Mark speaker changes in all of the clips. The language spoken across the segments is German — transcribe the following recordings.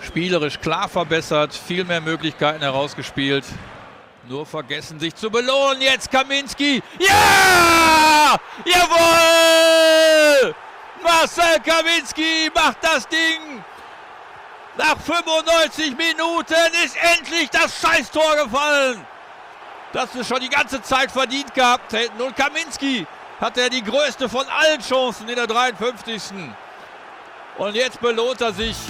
Speaker 1: Spielerisch klar verbessert, viel mehr Möglichkeiten herausgespielt. Nur vergessen, sich zu belohnen. Jetzt Kaminski. Ja! Jawohl! Marcel Kaminski macht das Ding. Nach 95 Minuten ist endlich das Scheißtor gefallen. Das ist schon die ganze Zeit verdient gehabt hätten. Und Kaminski hatte die größte von allen Chancen in der 53. Und jetzt belohnt er sich.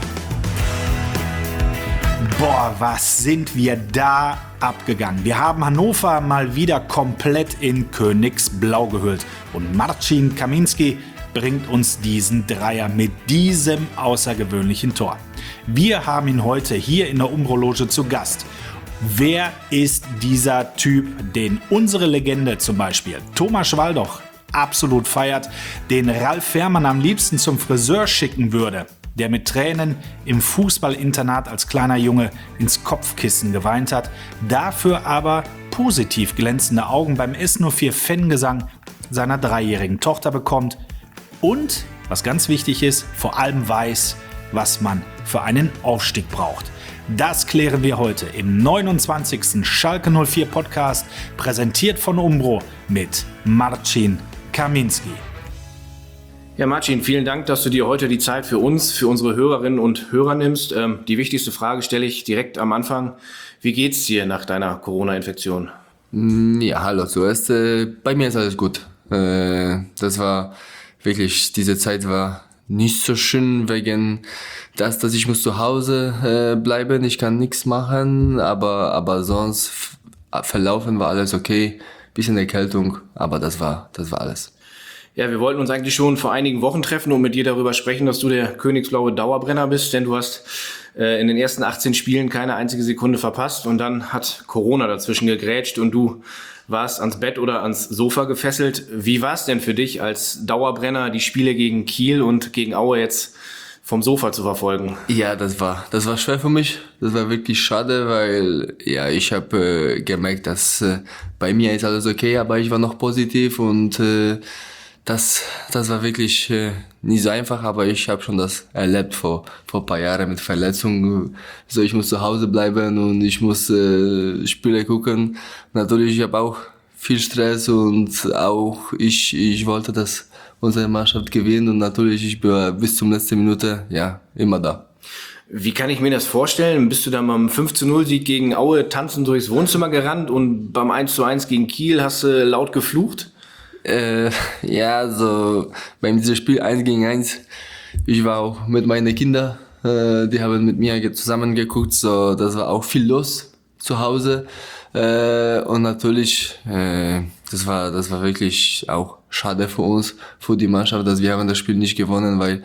Speaker 2: Boah, was sind wir da abgegangen. Wir haben Hannover mal wieder komplett in Königsblau gehüllt. Und Marcin Kaminski bringt uns diesen Dreier mit diesem außergewöhnlichen Tor. Wir haben ihn heute hier in der Umbro-Loge zu Gast. Wer ist dieser Typ, den unsere Legende zum Beispiel Thomas Schwaldoch absolut feiert, den Ralf Fährmann am liebsten zum Friseur schicken würde, der mit Tränen im Fußballinternat als kleiner Junge ins Kopfkissen geweint hat, dafür aber positiv glänzende Augen beim S04-Fangesang seiner 3-jährigen Tochter bekommt und, was ganz wichtig ist, vor allem weiß, was man für einen Aufstieg braucht. Das klären wir heute im 29. Schalke 04 Podcast, präsentiert von Umbro mit Marcin Kaminski.
Speaker 3: Ja, Marcin, vielen Dank, dass du dir heute die Zeit für uns, für unsere Hörerinnen und Hörer nimmst. Die wichtigste Frage stelle ich direkt am Anfang. Wie geht's dir nach deiner Corona-Infektion?
Speaker 4: Ja, hallo zuerst. Bei mir ist alles gut. Das war wirklich, diese Zeit war nicht so schön wegen dass ich muss zu Hause bleiben. Ich kann nichts machen, aber sonst verlaufen war alles okay. Bisschen Erkältung, aber das war alles.
Speaker 3: Ja, wir wollten uns eigentlich schon vor einigen Wochen treffen und mit dir darüber sprechen, dass du der königsblaue Dauerbrenner bist, denn du hast in den ersten 18 Spielen keine einzige Sekunde verpasst und dann hat Corona dazwischen gegrätscht und du warst ans Bett oder ans Sofa gefesselt. Wie war es denn für dich als Dauerbrenner, die Spiele gegen Kiel und gegen Aue jetzt vom Sofa zu verfolgen?
Speaker 4: Ja, das war schwer für mich. Das war wirklich schade, weil ja, ich habe gemerkt, dass bei mir ist alles okay, aber ich war noch positiv und das war wirklich nicht so einfach, aber ich habe schon das erlebt vor ein paar Jahren mit Verletzungen. So, ich muss zu Hause bleiben und ich muss Spiele gucken. Natürlich, ich habe auch viel Stress und auch ich wollte, dass unsere Mannschaft gewinnt und natürlich, ich bin bis zum letzten Minute ja immer da.
Speaker 3: Wie kann ich mir das vorstellen? Bist du dann beim 5-0-Sieg gegen Aue tanzend durchs Wohnzimmer gerannt und beim 1-1 gegen Kiel hast du laut geflucht?
Speaker 4: Ja, so beim diesem Spiel 1 gegen 1, ich war auch mit meinen Kindern, die haben mit mir zusammen geguckt, so das war auch viel los zu Hause und natürlich, das war wirklich auch schade für uns, für die Mannschaft, dass wir haben das Spiel nicht gewonnen, weil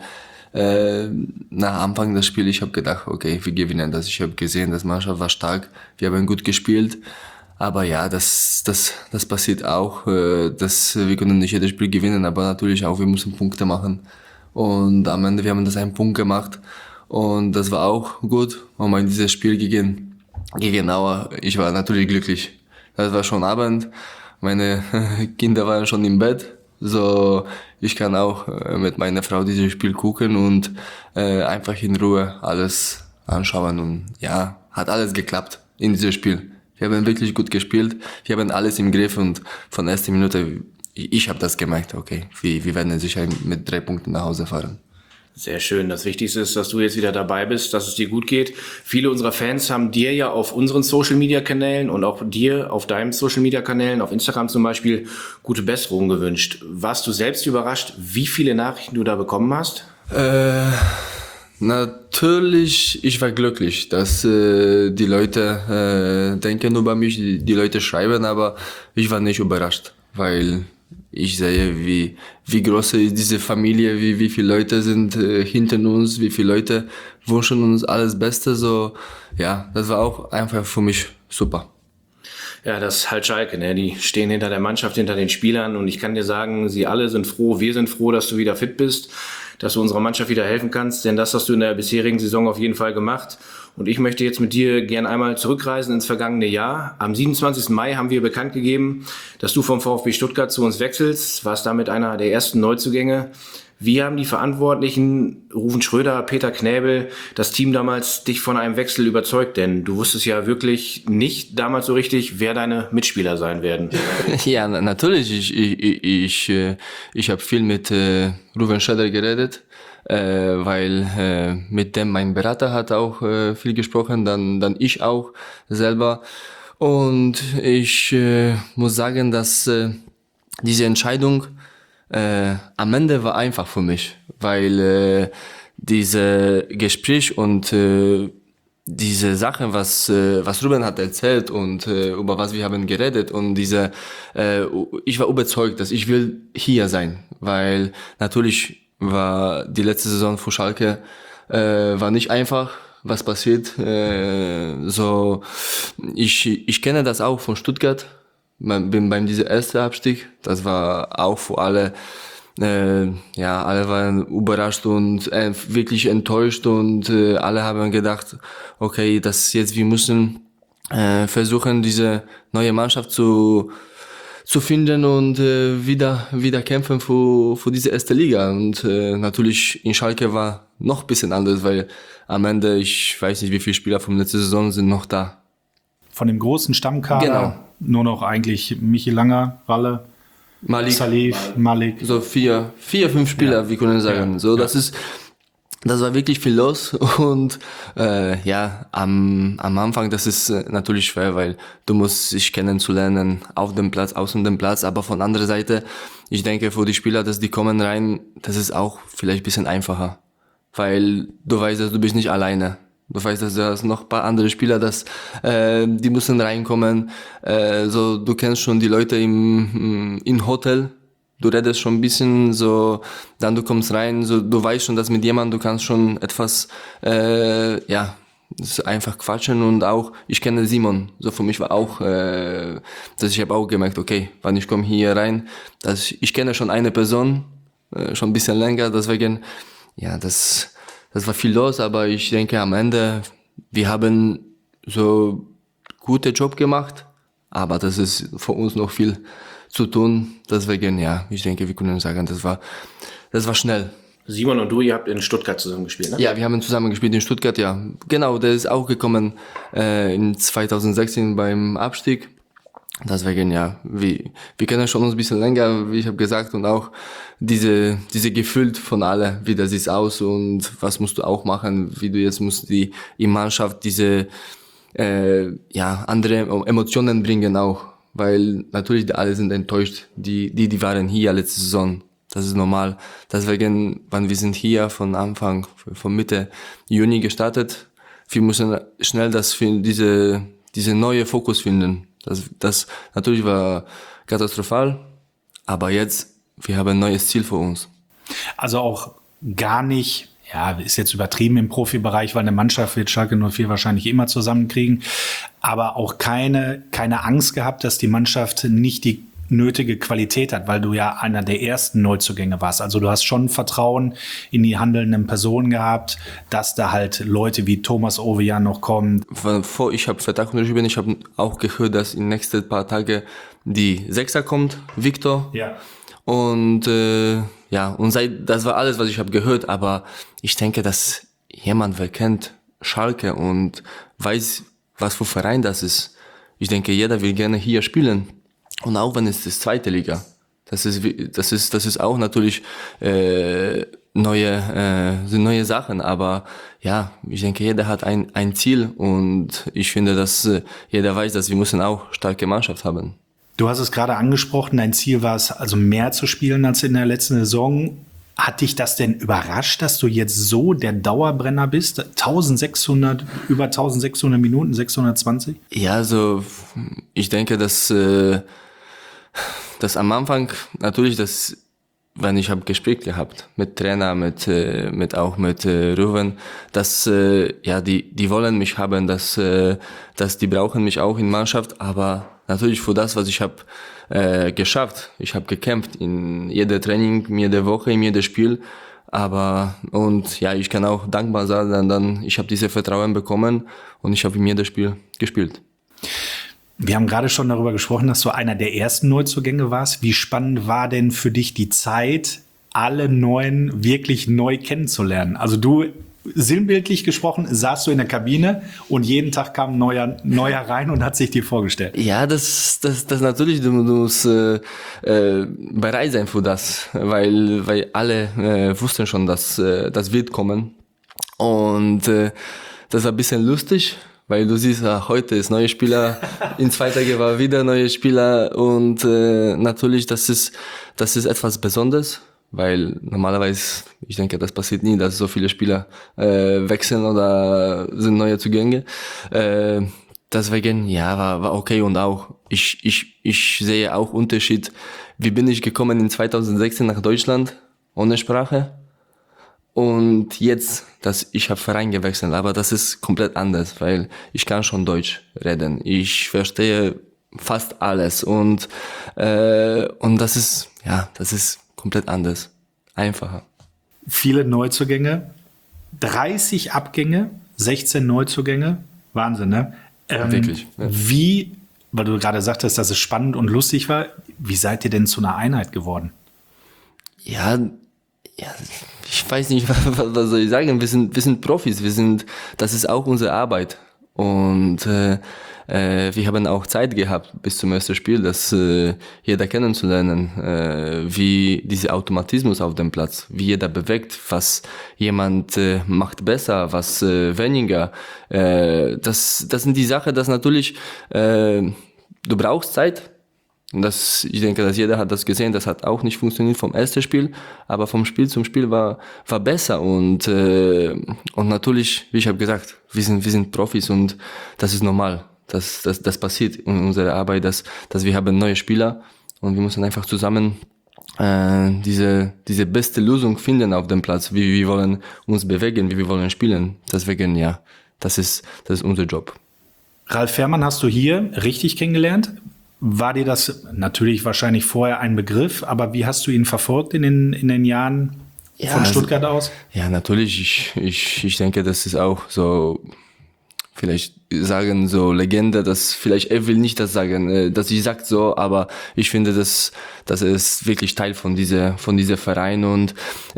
Speaker 4: nach Anfang des Spiels, ich habe gedacht, okay, wir gewinnen das. Ich habe gesehen, das Mannschaft war stark, wir haben gut gespielt. Aber ja, das passiert auch, dass wir können nicht jedes Spiel gewinnen, aber natürlich auch, wir müssen Punkte machen. Und am Ende, wir haben das einen Punkt gemacht und das war auch gut. Und in dieses Spiel gegen Aue, ich war natürlich glücklich. Das war schon Abend, meine Kinder waren schon im Bett, so ich kann auch mit meiner Frau dieses Spiel gucken und einfach in Ruhe alles anschauen und ja, hat alles geklappt in diesem Spiel. Wir haben wirklich gut gespielt, wir haben alles im Griff und von der ersten Minute, ich habe das gemerkt, okay, wir werden sicher mit 3 Punkten nach Hause fahren.
Speaker 3: Sehr schön. Das Wichtigste ist, dass du jetzt wieder dabei bist, dass es dir gut geht. Viele unserer Fans haben dir ja auf unseren Social-Media-Kanälen und auch dir auf deinen Social-Media-Kanälen, auf Instagram zum Beispiel, gute Besserung gewünscht. Warst du selbst überrascht, wie viele Nachrichten du da bekommen hast?
Speaker 4: Natürlich, ich war glücklich, dass die Leute denken über mich, die Leute schreiben, aber ich war nicht überrascht, weil ich sehe, wie groß ist diese Familie, wie viele Leute sind hinter uns, wie viele Leute wünschen uns alles Beste, so ja, das war auch einfach für mich super.
Speaker 3: Ja, das ist halt Schalke, ne? Die stehen hinter der Mannschaft, hinter den Spielern und ich kann dir sagen, sie alle sind froh, wir sind froh, dass du wieder fit bist, dass du unserer Mannschaft wieder helfen kannst, denn das hast du in der bisherigen Saison auf jeden Fall gemacht. Und ich möchte jetzt mit dir gern einmal zurückreisen ins vergangene Jahr. Am 27. Mai haben wir bekannt gegeben, dass du vom VfB Stuttgart zu uns wechselst, warst damit einer der ersten Neuzugänge. Wie haben die Verantwortlichen, Ruven Schröder, Peter Knäbel, das Team damals dich von einem Wechsel überzeugt? Denn du wusstest ja wirklich nicht damals so richtig, wer deine Mitspieler sein werden.
Speaker 4: Ja, natürlich. Ich habe viel mit Ruven Schröder geredet, weil mit dem mein Berater hat auch viel gesprochen, dann ich auch selber. Und ich muss sagen, dass diese Entscheidung am Ende war einfach für mich, weil diese Gespräch und diese Sachen, was Ruben hat erzählt und über was wir haben geredet und ich war überzeugt, dass ich will hier sein, weil natürlich war die letzte Saison für Schalke war nicht einfach, was passiert. So ich kenne das auch von Stuttgart. Beim dieser ersten Abstieg, das war auch für alle, alle waren überrascht und wirklich enttäuscht und alle haben gedacht, okay, wir müssen versuchen, diese neue Mannschaft zu finden und wieder kämpfen für diese erste Liga. Und natürlich in Schalke war noch ein bisschen anders, weil am Ende, ich weiß nicht, wie viele Spieler vom letzten Saison sind noch da.
Speaker 2: Von dem großen Stammkader
Speaker 4: Genau.
Speaker 2: Nur noch eigentlich Michi Langer, Ralle, Salif, Malik.
Speaker 4: So 4-5 Spieler, wir können sagen.
Speaker 2: Ja.
Speaker 4: So, das war wirklich viel los und am Anfang, das ist natürlich schwer, weil du musst sich kennenzulernen auf dem Platz, außen dem Platz, aber von anderer Seite, ich denke für die Spieler, dass die kommen rein, das ist auch vielleicht ein bisschen einfacher, weil du weißt, dass du bist nicht alleine. Du weißt, dass du hast noch ein paar andere Spieler, die müssen reinkommen. So, du kennst schon die Leute im Hotel. Du redest schon ein bisschen, so, dann du kommst rein, so, du weißt schon, dass mit jemandem du kannst schon etwas, einfach quatschen und auch, ich kenne Simon. So, für mich war auch, dass ich habe auch gemerkt, okay, wann ich komme hier rein, ich kenne schon eine Person, schon ein bisschen länger, deswegen, ja, das war viel los, aber ich denke am Ende, wir haben so guten Job gemacht, aber das ist für uns noch viel zu tun. Deswegen, ja, ich denke, wir können sagen, das war schnell.
Speaker 3: Simon und du, ihr habt in Stuttgart zusammen gespielt, ne?
Speaker 4: Ja, wir haben zusammen gespielt in Stuttgart, ja. Genau, der ist auch gekommen in 2016 beim Abstieg. Deswegen, ja, wir kennen schon uns ein bisschen länger, wie ich habe gesagt, und auch diese Gefühl von alle, wie das sieht aus und was musst du auch machen, wie du jetzt musst die Mannschaft diese andere Emotionen bringen auch, weil natürlich alle sind enttäuscht, die waren hier letzte Saison. Das ist normal. Deswegen, wenn wir sind hier von Mitte Juni gestartet, wir müssen schnell diese neue Fokus finden. Das natürlich war katastrophal, aber jetzt, wir haben ein neues Ziel für uns.
Speaker 2: Also auch gar nicht, ja, ist jetzt übertrieben im Profibereich, weil eine Mannschaft wird Schalke 04 wahrscheinlich immer zusammenkriegen, aber auch keine Angst gehabt, dass die Mannschaft nicht die nötige Qualität hat, weil du ja einer der ersten Neuzugänge warst. Also du hast schon Vertrauen in die handelnden Personen gehabt, dass da halt Leute wie Thomas Ovejan noch kommen.
Speaker 4: Bevor ich habe Vertrag unterschrieben, ich habe auch gehört, dass in den nächsten paar Tagen die Sechser kommt, Victor.
Speaker 2: Ja.
Speaker 4: Und das war alles, was ich habe gehört, aber ich denke, dass jemand, wer kennt Schalke und weiß, was für Verein das ist. Ich denke, jeder will gerne hier spielen. Und auch wenn es ist zweite Liga, das ist auch natürlich neue Sachen, aber ja, ich denke, jeder hat ein Ziel und ich finde, dass jeder weiß, dass wir müssen auch starke Mannschaft haben.
Speaker 2: Du hast es gerade angesprochen, dein Ziel war es, also mehr zu spielen als in der letzten Saison. Hat dich das denn überrascht, dass du jetzt so der Dauerbrenner bist? Über 1600 Minuten, 620?
Speaker 4: Ja, also ich denke, dass am Anfang natürlich, wenn ich habe Gespräch gehabt mit Trainer, mit Ruven, dass die wollen mich haben, dass die brauchen mich auch in Mannschaft, aber natürlich für das, was ich habe geschafft. Ich habe gekämpft in jeder Training, in jeder Woche, in jedem Spiel. Ich kann auch dankbar sein, dann ich habe diese Vertrauen bekommen und ich habe in jedem Spiel gespielt.
Speaker 2: Wir haben gerade schon darüber gesprochen, dass du einer der ersten Neuzugänge warst. Wie spannend war denn für dich die Zeit alle Neuen wirklich neu kennenzulernen. Also du, sinnbildlich gesprochen, saßt du in der Kabine und jeden Tag kam ein neuer rein und hat sich dir vorgestellt.
Speaker 4: Ja, das natürlich, du musst bereit sein für das, weil alle wussten schon, dass das wird kommen. Und das war ein bisschen lustig, weil du siehst, heute ist neuer Spieler, in 2 Tagen war wieder neuer Spieler und natürlich, das ist etwas Besonderes. Weil normalerweise, ich denke, das passiert nie, dass so viele Spieler wechseln oder sind neue Zugänge. Deswegen, ja, war okay und auch, ich sehe auch Unterschied. Wie bin ich gekommen in 2016 nach Deutschland ohne Sprache? Und jetzt, ich habe Verein gewechselt, aber das ist komplett anders, weil ich kann schon Deutsch reden. Ich verstehe fast alles und das ist komplett anders, einfacher.
Speaker 2: Viele Neuzugänge, 30 Abgänge, 16 Neuzugänge, Wahnsinn, ne?
Speaker 4: Wirklich. Ja.
Speaker 2: Wie, weil du gerade sagtest, dass es spannend und lustig war, wie seid ihr denn zu einer Einheit geworden?
Speaker 4: Ja, ich weiß nicht, was soll ich sagen, wir sind Profis, das ist auch unsere Arbeit und wir haben auch Zeit gehabt bis zum ersten Spiel, das jeder kennenzulernen, wie dieser Automatismus auf dem Platz, wie jeder bewegt, was jemand macht besser, was weniger. Das sind die Sachen, dass natürlich du brauchst Zeit. Und ich denke, dass jeder hat das gesehen, das hat auch nicht funktioniert vom ersten Spiel, aber vom Spiel zum Spiel war besser und natürlich, wie ich habe gesagt, wir sind Profis und das ist normal. Das passiert in unserer Arbeit, dass wir haben neue Spieler und wir müssen einfach zusammen diese beste Lösung finden auf dem Platz, wie wir wollen uns bewegen, wie wir wollen spielen. Deswegen, ja, das ist unser Job.
Speaker 2: Ralf Fährmann hast du hier richtig kennengelernt. War dir das natürlich wahrscheinlich vorher ein Begriff, aber wie hast du ihn verfolgt in den Jahren von Stuttgart aus? Ja,
Speaker 4: natürlich. Ich denke, das ist auch so, vielleicht sagen so Legende, dass vielleicht er will nicht das sagen, dass sie sagt so, aber ich finde, dass ist wirklich Teil von dieser Verein und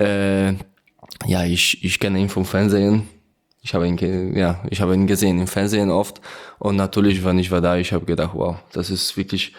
Speaker 4: ich kenne ihn vom Fernsehen. Ich habe ihn gesehen im Fernsehen oft und natürlich, wenn ich war da, ich habe gedacht, wow, das ist wirklich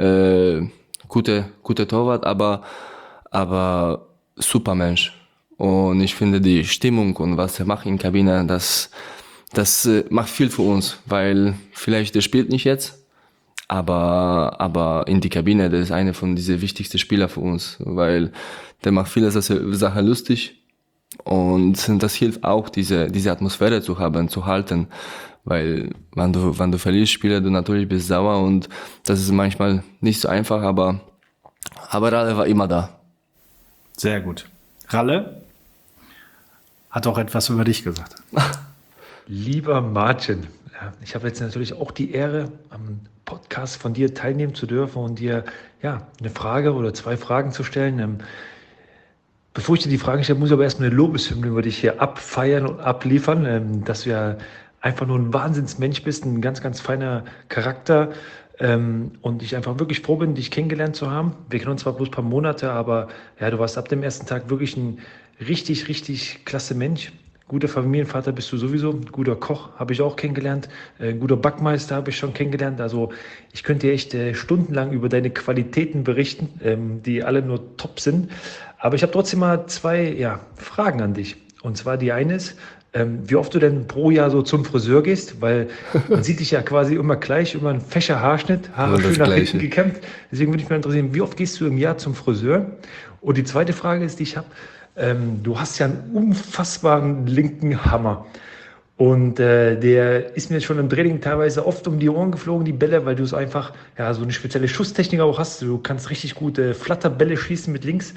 Speaker 4: guter Torwart, aber super Mensch. Und ich finde die Stimmung und was er macht in der Kabine, das macht viel für uns, weil vielleicht der spielt nicht jetzt, aber in die Kabine, der ist einer von diesen wichtigsten Spieler für uns, weil der macht viele Sachen lustig. Und das hilft auch, diese Atmosphäre zu haben, zu halten, weil wenn du verlierst Spiele, du natürlich bist sauer und das ist manchmal nicht so einfach, aber Ralle war immer da.
Speaker 2: Sehr gut. Ralle hat auch etwas über dich gesagt.
Speaker 5: Lieber Martin, ich habe jetzt natürlich auch die Ehre, am Podcast von dir teilnehmen zu dürfen und dir eine Frage oder 2 Fragen zu stellen. Bevor ich dir die Frage stelle, muss ich aber erstmal eine Lobeshymne über dich hier abfeiern und abliefern, dass du ja einfach nur ein Wahnsinnsmensch bist, ein ganz, ganz feiner Charakter und ich einfach wirklich froh bin, dich kennengelernt zu haben. Wir kennen uns zwar bloß ein paar Monate, aber du warst ab dem ersten Tag wirklich ein richtig, richtig klasse Mensch. Guter Familienvater bist du sowieso, guter Koch habe ich auch kennengelernt, guter Backmeister habe ich schon kennengelernt. Also ich könnte dir echt stundenlang über deine Qualitäten berichten, die alle nur top sind. Aber ich habe trotzdem mal 2 Fragen an dich. Und zwar die eine ist, wie oft du denn pro Jahr so zum Friseur gehst, weil man sieht dich ja quasi immer gleich, immer ein fescher Haarschnitt, Haare schön nach hinten gekämmt. Deswegen würde mich mal interessieren, wie oft gehst du im Jahr zum Friseur? Und die zweite Frage ist, die ich habe, du hast ja einen unfassbaren linken Hammer. Und der ist mir schon im Training teilweise oft um die Ohren geflogen, die Bälle, weil du es einfach so eine spezielle Schusstechnik auch hast. Du kannst richtig gute Flatterbälle schießen mit links.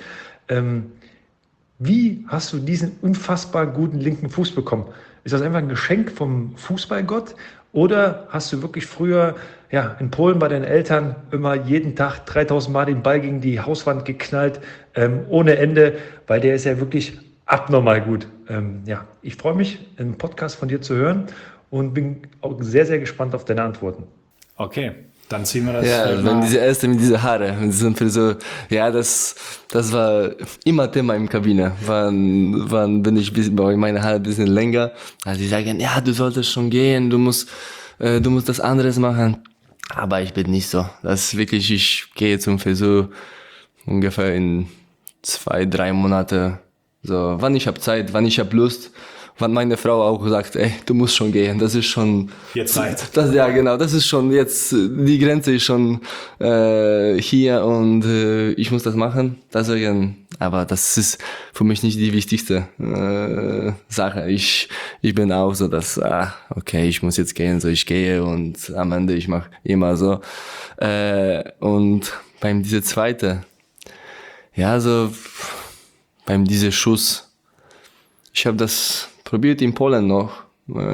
Speaker 5: Wie hast du diesen unfassbar guten linken Fuß bekommen? Ist das einfach ein Geschenk vom Fußballgott? Oder hast du wirklich früher in Polen bei deinen Eltern immer jeden Tag 3000 Mal den Ball gegen die Hauswand geknallt, ohne Ende, weil der ist ja wirklich abnormal gut. Ich freue mich, einen Podcast von dir zu hören und bin auch sehr, sehr gespannt auf deine Antworten.
Speaker 2: Okay, Dann ziehen wir das.
Speaker 4: Ja, wenn diese erste mit dieser Haare, mit diesem Frisur, ja, das war immer Thema im Kabine. Wann bin ich bei meinen Haare ein bisschen länger? Also die sagen, ja, du solltest schon gehen, du musst das anderes machen. Aber ich bin nicht so. Das ist wirklich, ich gehe zum Frisur ungefähr in 2-3 Monate. So, wann ich habe Zeit, wann ich habe Lust. Wann meine Frau auch sagt, ey, du musst schon gehen, das ist schon...
Speaker 2: Jetzt Zeit.
Speaker 4: Ja, genau, das ist schon jetzt, die Grenze ist schon hier und ich muss das machen. Deswegen, aber das ist für mich nicht die wichtigste Sache. Ich bin auch so, dass, okay, ich muss jetzt gehen, so ich gehe und am Ende ich mache immer so. Und beim diese zweite, ja, so beim diese Schuss, ich habe das probiert in Polen noch.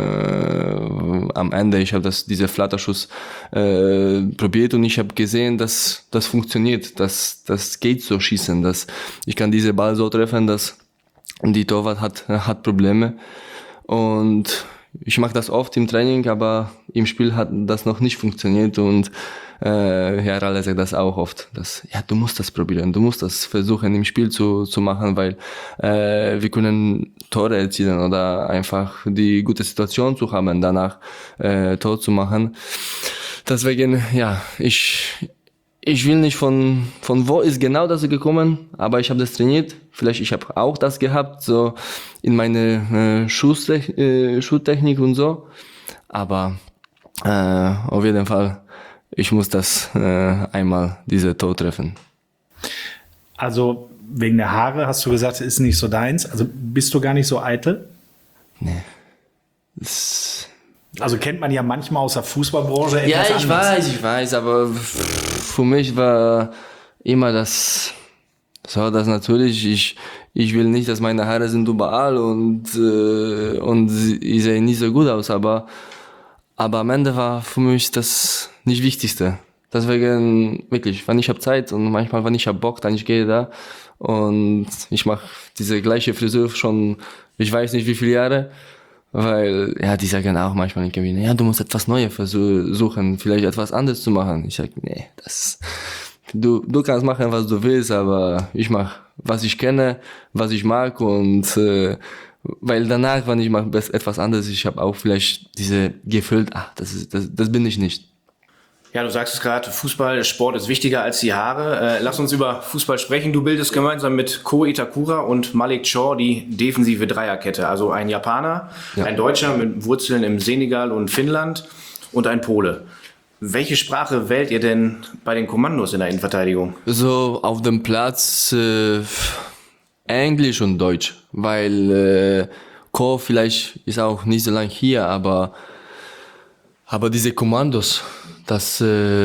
Speaker 4: Am Ende, ich habe diese Flatterschuss probiert und ich habe gesehen, dass das funktioniert, das geht so schießen, dass ich kann diese Ball so treffen, dass die Torwart hat Probleme und ich mache das oft im Training, aber im Spiel hat das noch nicht funktioniert und Herr Ralle sagt das auch oft, dass ja, du musst das probieren, du musst das versuchen im Spiel zu machen, weil wir können Tore erzielen oder einfach die gute Situation zu haben, danach Tor zu machen. Deswegen, ja, ich will nicht von wo ist genau das gekommen, aber ich habe das trainiert. Vielleicht ich habe auch das gehabt, so in meine Schusstechnik und so. Aber auf jeden Fall, ich muss das einmal diese Tor treffen.
Speaker 2: Also wegen der Haare hast du gesagt, ist nicht so deins. Also bist du gar nicht so eitel?
Speaker 4: Nee.
Speaker 2: Also kennt man ja manchmal aus der Fußballbranche etwas
Speaker 4: Ja,
Speaker 2: anderes.
Speaker 4: ich weiß, aber für mich war immer das natürlich, ich will nicht, dass meine Haare sind überall und ich sehe nicht so gut aus, aber am Ende war für mich das nicht Wichtigste. Deswegen wirklich, wenn ich habe Zeit und manchmal, wenn ich habe Bock, dann ich gehe da und ich mache diese gleiche Frisur schon, ich weiß nicht wie viele Jahre. Weil, ja, die sagen auch manchmal in Kabine, ja, du musst etwas Neues versuchen, vielleicht etwas anderes zu machen. Ich sag, nee, du kannst machen, was du willst, aber ich mache, was ich kenne, was ich mag und weil danach, wenn ich mache etwas anderes, ich habe auch vielleicht diese Gefühl, das bin ich nicht.
Speaker 3: Ja, du sagst es gerade, Fußball, Sport ist wichtiger als die Haare. Lass uns über Fußball sprechen. Du bildest gemeinsam mit Ko Itakura und Malik Chow die defensive Dreierkette. Also ein Japaner, ein Deutscher mit Wurzeln im Senegal und Finnland und ein Pole. Welche Sprache wählt ihr denn bei den Kommandos in der Innenverteidigung?
Speaker 4: So auf dem Platz Englisch und Deutsch, weil Ko vielleicht ist auch nicht so lange hier, aber diese Kommandos, dass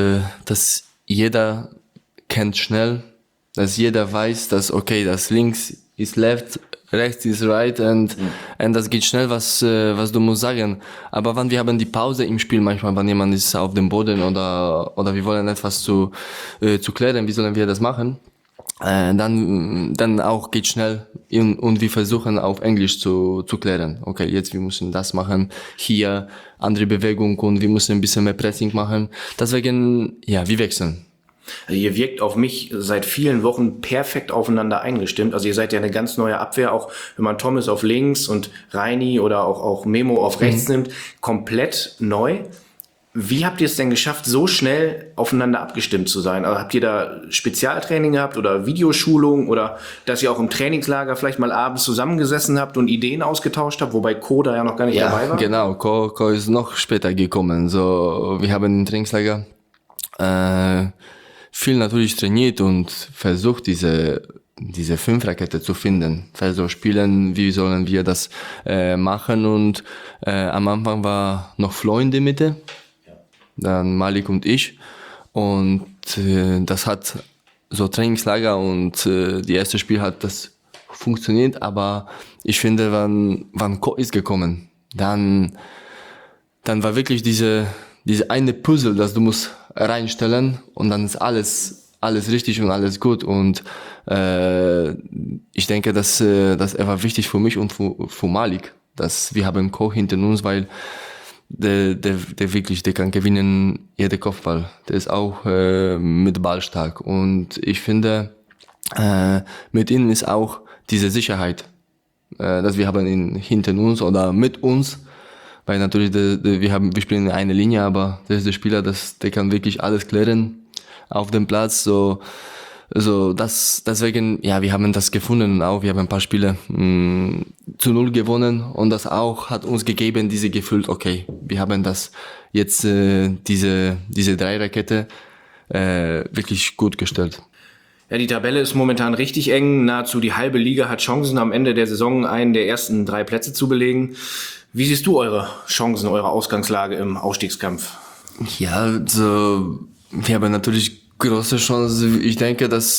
Speaker 4: jeder kennt schnell, dass jeder weiß, dass okay, das links ist left, rechts ist right und das geht schnell, was du musst sagen. Aber wenn wir haben die Pause im Spiel manchmal, wenn jemand ist auf dem Boden oder wir wollen etwas zu klären, wie sollen wir das machen? Dann auch geht schnell und wir versuchen auf Englisch zu klären. Okay, jetzt wir müssen das machen, hier andere Bewegung und wir müssen ein bisschen mehr Pressing machen. Deswegen, ja, wir wechseln.
Speaker 3: Also ihr wirkt auf mich seit vielen Wochen perfekt aufeinander eingestimmt. Also ihr seid ja eine ganz neue Abwehr, auch wenn man Thomas auf links und Reini oder auch Memo auf rechts nimmt, komplett neu. Wie habt ihr es denn geschafft, so schnell aufeinander abgestimmt zu sein? Also habt ihr da Spezialtraining gehabt oder Videoschulung oder dass ihr auch im Trainingslager vielleicht mal abends zusammengesessen habt und Ideen ausgetauscht habt, wobei Ko da ja noch gar nicht dabei war?
Speaker 4: Genau, Ko ist noch später gekommen. So, wir haben im Trainingslager viel natürlich trainiert und versucht, diese Fünferkette zu finden. Also spielen, wie sollen wir das machen und am Anfang war noch Flo in der Mitte. Dann Malik und ich und das hat so Trainingslager und die erste Spiel hat das funktioniert, aber ich finde, wann Ko ist gekommen, dann war wirklich diese eine Puzzle, das du musst reinstellen und dann ist alles richtig und alles gut und ich denke, dass er war wichtig für mich und für Malik, dass wir haben Ko hinter uns, weil der wirklich, der kann gewinnen, jeder Kopfball. Der ist auch mit Ball stark. Und ich finde, mit ihm ist auch diese Sicherheit, dass wir haben ihn hinter uns oder mit uns, weil natürlich wir spielen in eine Linie, aber das ist der Spieler, der kann wirklich alles klären auf dem Platz. Deswegen, ja, wir haben das gefunden und auch wir haben ein paar Spiele 0 gewonnen und das auch hat uns gegeben, diese Gefühl, okay, wir haben das jetzt diese Dreierkette wirklich gut gestellt.
Speaker 3: Ja, die Tabelle ist momentan richtig eng. Nahezu die halbe Liga hat Chancen, am Ende der Saison einen der ersten 3 Plätze zu belegen. Wie siehst du eure Chancen, eure Ausgangslage im Ausstiegskampf?
Speaker 4: Ja, also wir haben natürlich große Chance. Ich denke, dass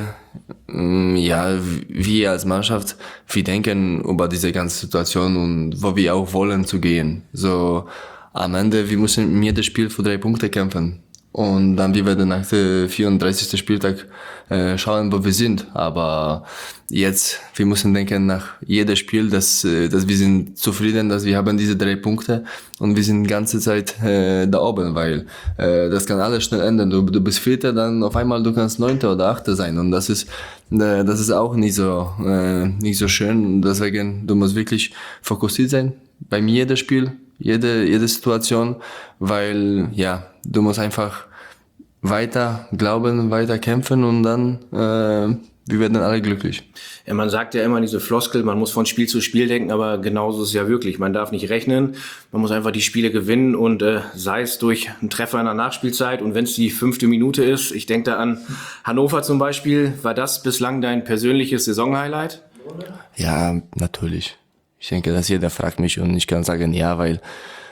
Speaker 4: wir als Mannschaft, wir denken über diese ganze Situation und wo wir auch wollen zu gehen. So am Ende, wir müssen in jedem Spiel für 3 Punkte kämpfen. Und dann wir werden nach dem 34. Spieltag schauen, wo wir sind. Aber jetzt, wir müssen denken nach jedem Spiel, dass wir sind zufrieden, dass wir haben diese 3 Punkte und wir sind die ganze Zeit da oben, weil das kann alles schnell ändern. Du bist Vierter, dann auf einmal du kannst 9. oder 8. sein und das ist auch nicht so schön. Deswegen, du musst wirklich fokussiert sein beim jedem Spiel, jede Situation, weil ja, du musst einfach weiter glauben, weiter kämpfen und dann wir werden alle glücklich.
Speaker 3: Ja, man sagt ja immer diese Floskel, man muss von Spiel zu Spiel denken, aber genauso ist es ja wirklich. Man darf nicht rechnen, man muss einfach die Spiele gewinnen und sei es durch einen Treffer in der Nachspielzeit und wenn es die 5. Minute ist, ich denke da an Hannover zum Beispiel, war das bislang dein persönliches Saisonhighlight?
Speaker 4: Ja, natürlich. Ich denke, dass jeder fragt mich und ich kann sagen ja, weil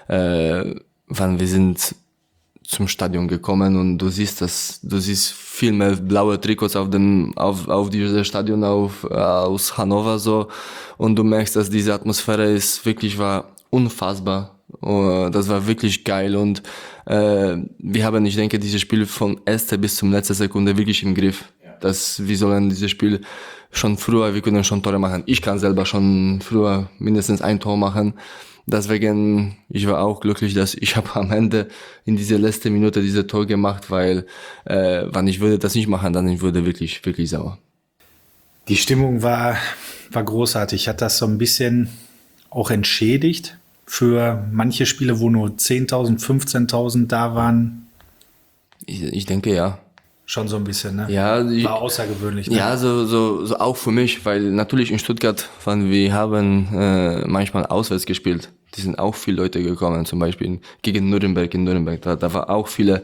Speaker 4: wann wir sind zum Stadion gekommen und du siehst viel mehr blaue Trikots auf diesem Stadion aus Hannover so und du merkst, dass diese Atmosphäre war unfassbar. Das war wirklich geil und wir haben, ich denke, dieses Spiel von erster bis zum letzten Sekunde wirklich im Griff. Dass wir sollen dieses Spiel schon früher, wir können schon Tore machen. Ich kann selber schon früher mindestens ein Tor machen. Deswegen, ich war auch glücklich, dass ich habe am Ende in dieser letzten Minute diese Tor gemacht, weil wenn ich würde das nicht machen, dann ich würde wirklich, wirklich sauer.
Speaker 2: Die Stimmung war großartig. Hat das so ein bisschen auch entschädigt für manche Spiele, wo nur 10.000, 15.000 da waren?
Speaker 4: Ich denke, ja.
Speaker 2: Schon so ein bisschen, ne?
Speaker 4: Ja,
Speaker 2: war außergewöhnlich. Ne?
Speaker 4: Ja, so auch für mich, weil natürlich in Stuttgart, wir haben manchmal auswärts gespielt. Die sind auch viele Leute gekommen, zum Beispiel gegen Nürnberg in Nürnberg. Da war auch viele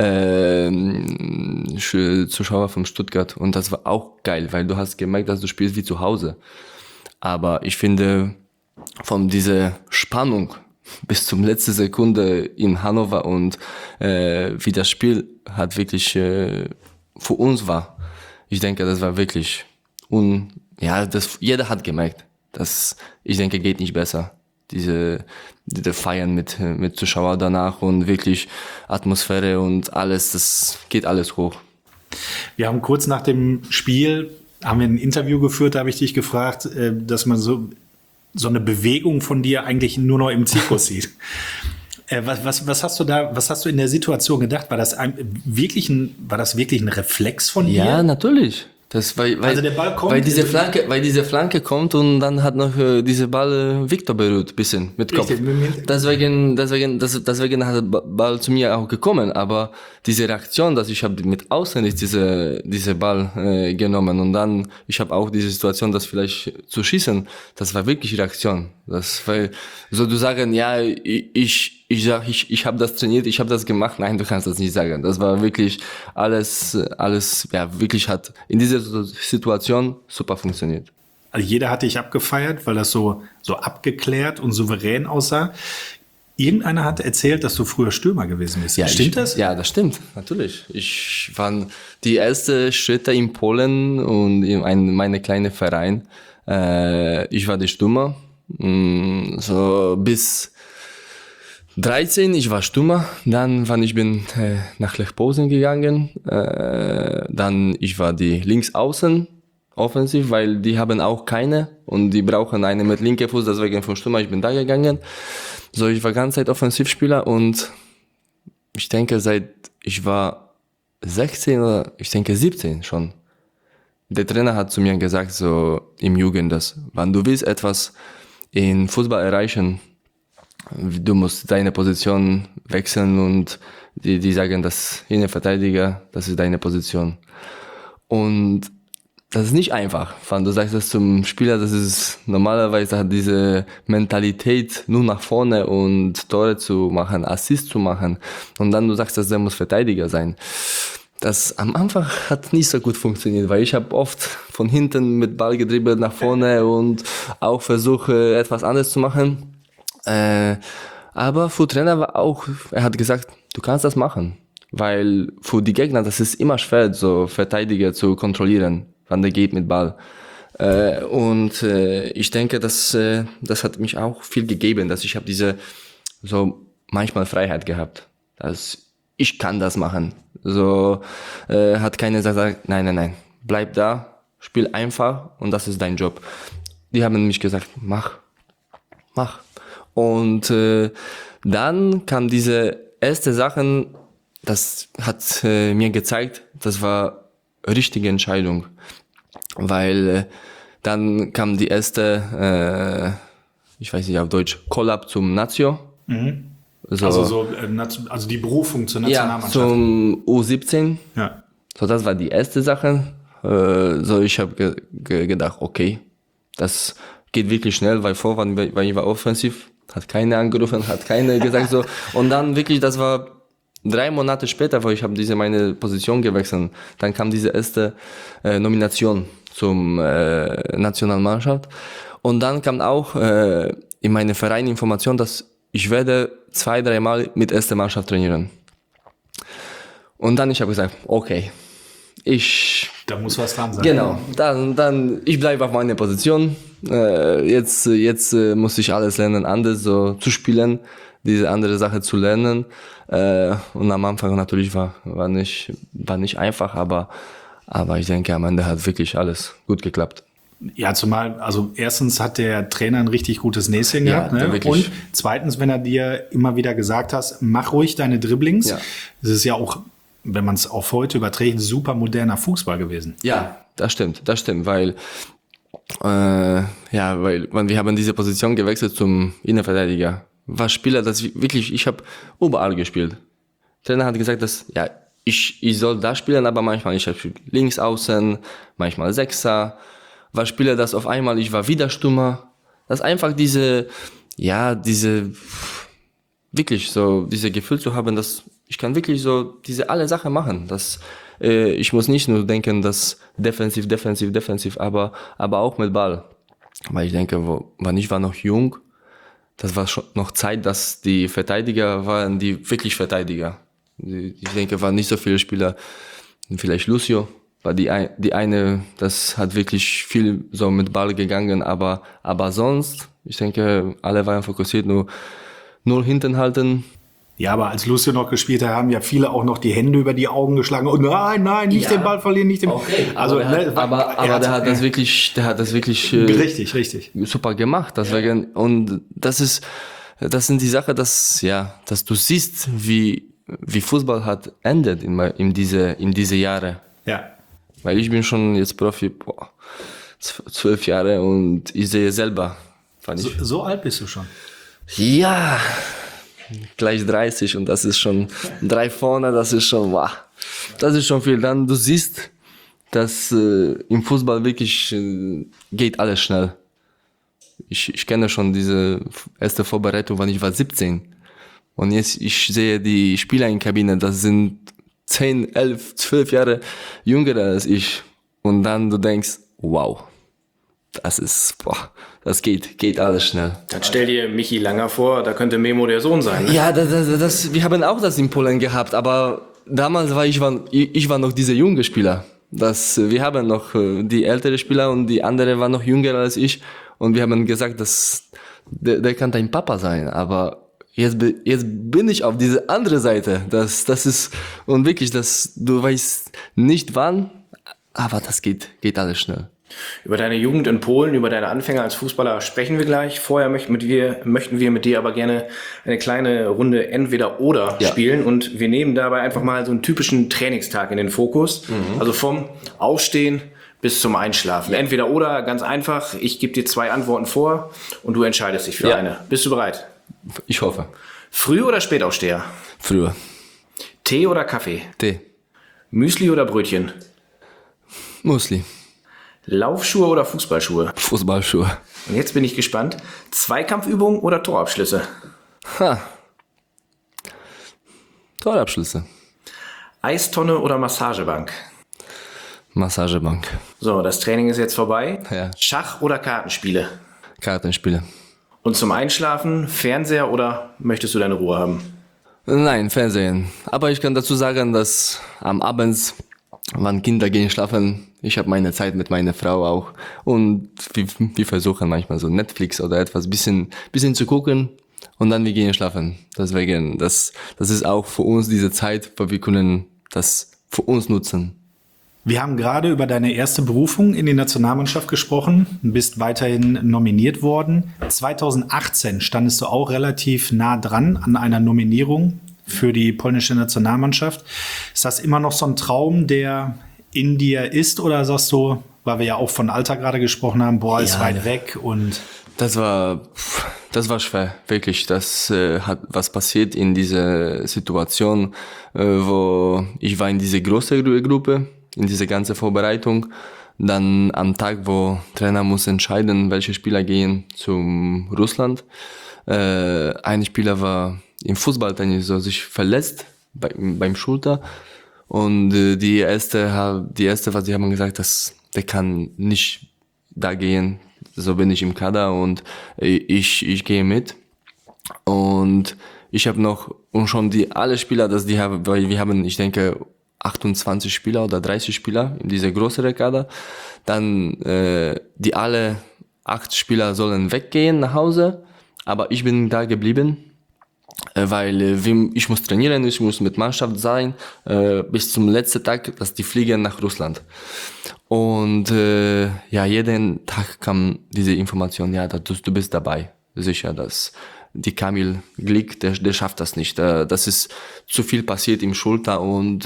Speaker 4: Zuschauer von Stuttgart und das war auch geil, weil du hast gemerkt, dass du spielst wie zu Hause. Aber ich finde, von dieser Spannung bis zum letzten Sekunde in Hannover und wie das Spiel hat wirklich für uns war. Ich denke, das war wirklich jeder hat gemerkt, dass ich denke, geht nicht besser. Diese Feiern mit Zuschauern danach und wirklich Atmosphäre und alles, das geht alles hoch.
Speaker 2: Wir haben kurz nach dem Spiel ein Interview geführt, da habe ich dich gefragt, dass man so eine Bewegung von dir eigentlich nur noch im Zirkus sieht. Was hast du in der Situation gedacht? War das wirklich ein Reflex von dir?
Speaker 4: Ja, natürlich. Weil
Speaker 2: der Ball kommt,
Speaker 4: weil diese Flanke kommt und dann hat noch dieser Ball Victor berührt, bisschen mit Kopf. Deswegen hat der Ball zu mir auch gekommen, aber diese Reaktion, dass ich habe mit Außen diese Ball genommen und dann ich habe auch diese Situation, das vielleicht zu schießen, das war wirklich Reaktion. Das weil so du sagen, ja, ich habe das trainiert, ich habe das gemacht. Nein, du kannst das nicht sagen. Das war wirklich alles, ja, wirklich hat in dieser Situation super funktioniert.
Speaker 2: Also jeder hat dich abgefeiert, weil das so abgeklärt und souverän aussah. Irgendeiner hat erzählt, dass du früher Stürmer gewesen bist.
Speaker 4: Ja,
Speaker 2: stimmt das?
Speaker 4: Ja, das stimmt, natürlich. Ich war die ersten Schritte in Polen und in meine kleine Verein. Ich war der Stürmer. So bis 13, ich war Stürmer, dann ich bin nach Lech Posen gegangen, dann ich war die Linksaußen offensiv, weil die haben auch keine und die brauchen eine mit linker Fuß, deswegen vom Stürmer, ich bin da gegangen. So, ich war ganze Zeit Offensivspieler und ich denke, seit ich war 16 oder ich denke 17 schon. Der Trainer hat zu mir gesagt, so im Jugend, dass wenn du willst etwas in Fußball erreichen, du musst deine Position wechseln und die sagen, dass Innenverteidiger, das ist deine Position. Und das ist nicht einfach. Wenn du sagst das zum Spieler, das ist normalerweise hat diese Mentalität nur nach vorne und Tore zu machen, Assist zu machen. Und dann du sagst, dass der muss Verteidiger sein. Das am Anfang hat nicht so gut funktioniert, weil ich habe oft von hinten mit Ball gedribbelt nach vorne und auch versuche etwas anderes zu machen. Aber für Trainer war auch, er hat gesagt, du kannst das machen, weil für die Gegner, das ist immer schwer, so Verteidiger zu kontrollieren, wann der geht mit Ball. Ich denke, das hat mich auch viel gegeben, dass ich habe diese so manchmal Freiheit gehabt, dass ich kann das machen. So hat keiner gesagt, nein, bleib da, spiel einfach und das ist dein Job. Die haben mich gesagt, mach. Und dann kam diese erste Sachen, das hat mir gezeigt, das war richtige Entscheidung, weil dann kam die erste, ich weiß nicht auf Deutsch, Collab zum Nazio.
Speaker 2: Mhm.
Speaker 4: So,
Speaker 2: Also die Berufung zur Nationalmannschaft.
Speaker 4: Ja, zum U17.
Speaker 2: Ja.
Speaker 4: So, das war die erste Sache. So, ich habe gedacht, okay, das geht wirklich schnell, weil weil ich war offensiv, hat keiner angerufen, hat keiner gesagt so. Und dann wirklich, das war 3 Monate später, wo ich habe meine Position gewechselt. Dann kam diese erste Nomination zum Nationalmannschaft. Und dann kam auch in meine Verein Information, dass ich werde 2-3 Mal mit erster Mannschaft trainieren. Und dann ich habe gesagt, okay,
Speaker 2: da muss was dran sein.
Speaker 4: Genau, dann ich bleibe auf meiner Position. Jetzt muss ich alles lernen, anders so zu spielen, diese andere Sache zu lernen. Und am Anfang natürlich war nicht einfach, aber ich denke, am Ende hat wirklich alles gut geklappt.
Speaker 2: Ja, zumal, also erstens hat der Trainer ein richtig gutes Näschen gehabt,
Speaker 4: Ja,
Speaker 2: ne?
Speaker 4: wirklich.
Speaker 2: Und zweitens, wenn er dir immer wieder gesagt hat, mach ruhig deine Dribblings.
Speaker 4: Ja.
Speaker 2: Das ist ja auch, wenn man es auf heute überträgt, super moderner Fußball gewesen.
Speaker 4: Ja, das stimmt, weil wir haben diese Position gewechselt zum Innenverteidiger. War Spieler, das wirklich, ich habe überall gespielt. Der Trainer hat gesagt, dass ich soll da spielen, aber manchmal ich habe links außen, manchmal Sechser. War Spieler, das auf einmal, ich war wieder Stürmer. Das einfach wirklich so, diese Gefühl zu haben, dass ich kann wirklich so diese alle Sachen machen. Dass ich muss nicht nur denken, dass defensiv, aber auch mit Ball. Weil ich denke, wann ich war noch jung, das war schon noch Zeit, dass die Verteidiger waren, die wirklich Verteidiger. Ich denke, waren nicht so viele Spieler, vielleicht Lucio. War die eine, das hat wirklich viel so mit Ball gegangen, aber sonst, ich denke, alle waren fokussiert, nur hinten halten.
Speaker 2: Ja, aber als Lucio noch gespielt hat, haben ja viele auch noch die Hände über die Augen geschlagen. Und nein, nicht den Ball verlieren, nicht den Ball.
Speaker 4: Okay,
Speaker 2: Also,
Speaker 4: der hat das wirklich
Speaker 2: richtig.
Speaker 4: super gemacht. Deswegen, und das sind die Sachen, dass du siehst, wie Fußball hat endet in diese Jahre.
Speaker 2: Ja.
Speaker 4: Weil ich bin schon jetzt Profi, 12 Jahre und ich sehe selber.
Speaker 2: So alt bist du schon?
Speaker 4: Ja, gleich 30 und das ist schon 3 vorne, das ist schon viel. Dann du siehst, dass im Fußball wirklich geht alles schnell. Ich kenne schon diese erste Vorbereitung, wann ich war 17. Und jetzt ich sehe die Spieler in der Kabine, das sind 10, 11, 12 Jahre jünger als ich. Und dann du denkst, wow, das geht alles schnell.
Speaker 3: Dann stell dir Michi Langer vor, da könnte Memo der Sohn sein. Ne?
Speaker 4: Ja, wir haben auch das in Polen gehabt, aber damals war ich noch dieser junge Spieler. Wir haben noch die ältere Spieler und die andere war noch jünger als ich. Und wir haben gesagt, dass der kann dein Papa sein, aber Jetzt bin ich auf diese andere Seite. Das ist, und wirklich, du weißt nicht wann, aber das geht alles schnell.
Speaker 3: Über deine Jugend in Polen, über deine Anfänge als Fußballer sprechen wir gleich. Vorher möchten wir mit dir aber gerne eine kleine Runde Entweder-Oder spielen und wir nehmen dabei einfach mal so einen typischen Trainingstag in den Fokus. Also vom Aufstehen bis zum Einschlafen. Entweder-Oder, ganz einfach. Ich gebe dir 2 Antworten vor und du entscheidest dich für eine. Bist du bereit?
Speaker 4: Ich hoffe.
Speaker 3: Früh- oder Spätaufsteher?
Speaker 4: Früher.
Speaker 3: Tee oder Kaffee?
Speaker 4: Tee.
Speaker 3: Müsli oder Brötchen?
Speaker 4: Musli.
Speaker 3: Laufschuhe oder Fußballschuhe?
Speaker 4: Fußballschuhe.
Speaker 3: Und jetzt bin ich gespannt. Zweikampfübungen oder Torabschlüsse?
Speaker 4: Torabschlüsse.
Speaker 3: Eistonne oder Massagebank?
Speaker 4: Massagebank.
Speaker 3: So, das Training ist jetzt vorbei.
Speaker 4: Ja.
Speaker 3: Schach oder Kartenspiele?
Speaker 4: Kartenspiele.
Speaker 3: Und zum Einschlafen Fernseher oder möchtest du deine Ruhe haben?
Speaker 4: Nein, Fernsehen. Aber ich kann dazu sagen, dass am Abend, wann Kinder gehen schlafen, ich habe meine Zeit mit meiner Frau auch. Und wir versuchen manchmal so Netflix oder etwas bisschen zu gucken. Und dann wir gehen schlafen. Deswegen, das ist auch für uns diese Zeit, wo wir können das für uns nutzen.
Speaker 2: Wir haben gerade über deine erste Berufung in die Nationalmannschaft gesprochen, bist weiterhin nominiert worden. 2018 standest du auch relativ nah dran an einer Nominierung für die polnische Nationalmannschaft. Ist das immer noch so ein Traum, der in dir ist, oder sagst du, weil wir ja auch von Alter gerade gesprochen haben, boah, ist weit weg und...
Speaker 4: Das war schwer, wirklich. Das hat was passiert in dieser Situation, wo ich war in diese große Gruppe, in diese ganze Vorbereitung. Dann am Tag, wo Trainer muss entscheiden, welche Spieler gehen zum Russland. Ein Spieler war im Fußballtennis so sich verletzt beim Schulter. Und die erste, was sie haben gesagt, dass der kann nicht da gehen. So bin ich im Kader und ich gehe mit. Und ich habe noch, und schon alle Spieler, weil wir haben, ich denke, 28 Spieler oder 30 Spieler in dieser größeren Kader. Dann die alle 8 Spieler sollen weggehen nach Hause, aber ich bin da geblieben, weil ich muss trainieren, ich muss mit Mannschaft sein, bis zum letzten Tag, dass die fliegen nach Russland. Und jeden Tag kam diese Information, du bist dabei, sicher, dass die Kamil Glick, der schafft das nicht. Das ist zu viel passiert im Schulter und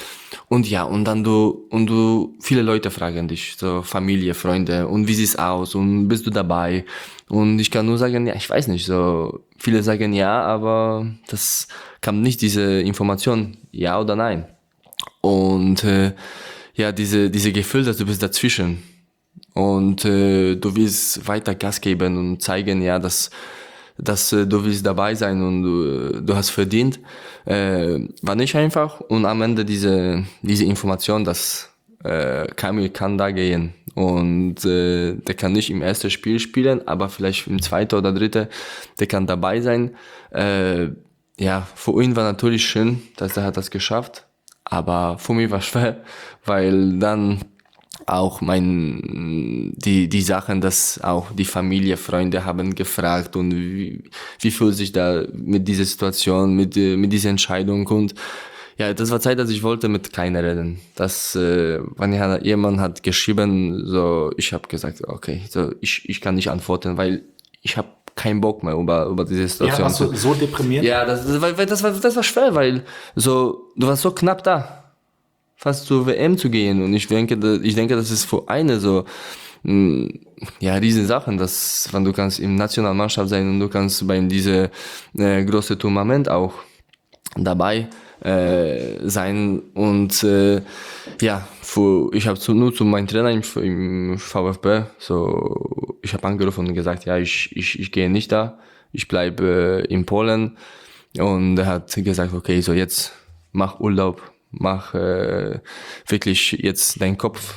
Speaker 4: dann du viele Leute fragen dich, so Familie, Freunde, und wie sieht's aus und bist du dabei? Und ich kann nur sagen, ja, ich weiß nicht, so viele sagen ja, aber das kam nicht diese Information, ja oder nein. Und diese Gefühl, dass du bist dazwischen und du willst weiter Gas geben und zeigen, ja, dass du willst dabei sein und du hast verdient, war nicht einfach. Und am Ende diese Information, dass Kamil kann da gehen und der kann nicht im ersten Spiel spielen, aber vielleicht im zweiten oder dritten, der kann dabei sein. Für ihn war natürlich schön, dass er hat das geschafft, aber für mich war schwer, weil dann auch die Sachen, dass auch die Familie, Freunde haben gefragt und wie fühlt sich da mit dieser Situation, mit dieser Entscheidung. Und ja, das war Zeit, dass ich wollte mit keiner reden. Wenn jemand hat geschrieben, so, ich habe gesagt, okay, so, ich kann nicht antworten, weil ich habe keinen Bock mehr über diese Situation.
Speaker 2: Ja, warst du so deprimiert?
Speaker 4: Ja, das war schwer, weil so, du warst so knapp da, fast zur WM zu gehen. Und ich denke, das ist für eine so, riesen Sachen, dass, wenn du kannst im Nationalmannschaft sein und du kannst bei diese große Tournament auch dabei sein. Und ich habe nur zu meinem Trainer im VfB, so, ich habe angerufen und gesagt, ja, ich gehe nicht da, ich bleibe in Polen. Und er hat gesagt, okay, so jetzt mach Urlaub, mach wirklich jetzt deinen Kopf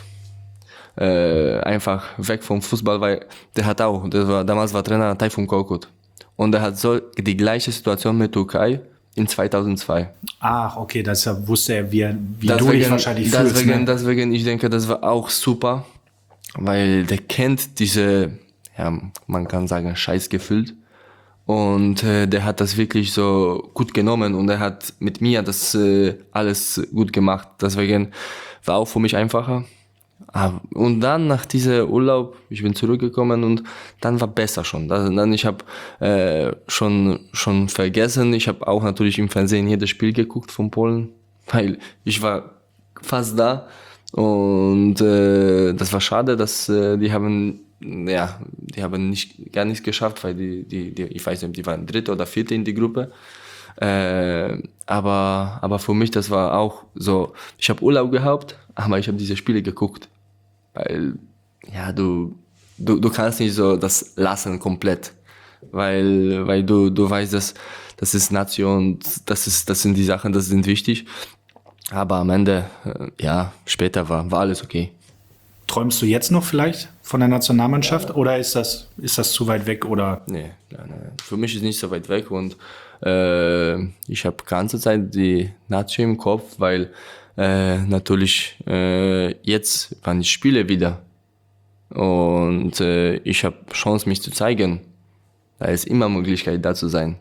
Speaker 4: einfach weg vom Fußball, weil damals war Trainer Tayfun Korkut und er hat so die gleiche Situation mit Türkei in 2002.
Speaker 2: Ach, okay, deshalb wusste er, wie du dich wahrscheinlich fühlst.
Speaker 4: Deswegen, ich denke, das war auch super, weil der kennt diese, man kann sagen, Scheißgefühl. Und der hat das wirklich so gut genommen und er hat mit mir das alles gut gemacht. Deswegen war auch für mich einfacher. Und dann nach diesem Urlaub, ich bin zurückgekommen und dann war besser schon. Dann ich habe schon vergessen, ich habe auch natürlich im Fernsehen jedes Spiel geguckt von Polen, weil ich war fast da und das war schade, dass die haben gar nichts geschafft, weil die ich weiß nicht, die waren Dritte oder Vierte in die Gruppe. Aber für mich, das war auch so, ich habe Urlaub gehabt, aber ich habe diese Spiele geguckt. Weil, ja, du kannst nicht so das lassen komplett. Weil du weißt, das ist Nation, das sind die Sachen, das sind wichtig. Aber am Ende, später war alles okay.
Speaker 2: Träumst du jetzt noch vielleicht von der Nationalmannschaft oder ist das zu weit weg? Oder?
Speaker 4: Nee. Für mich ist nicht so weit weg und ich habe ganze Zeit die Nation im Kopf, weil natürlich jetzt, wann ich spiele wieder und ich habe Chance, mich zu zeigen, da ist immer Möglichkeit, da zu sein.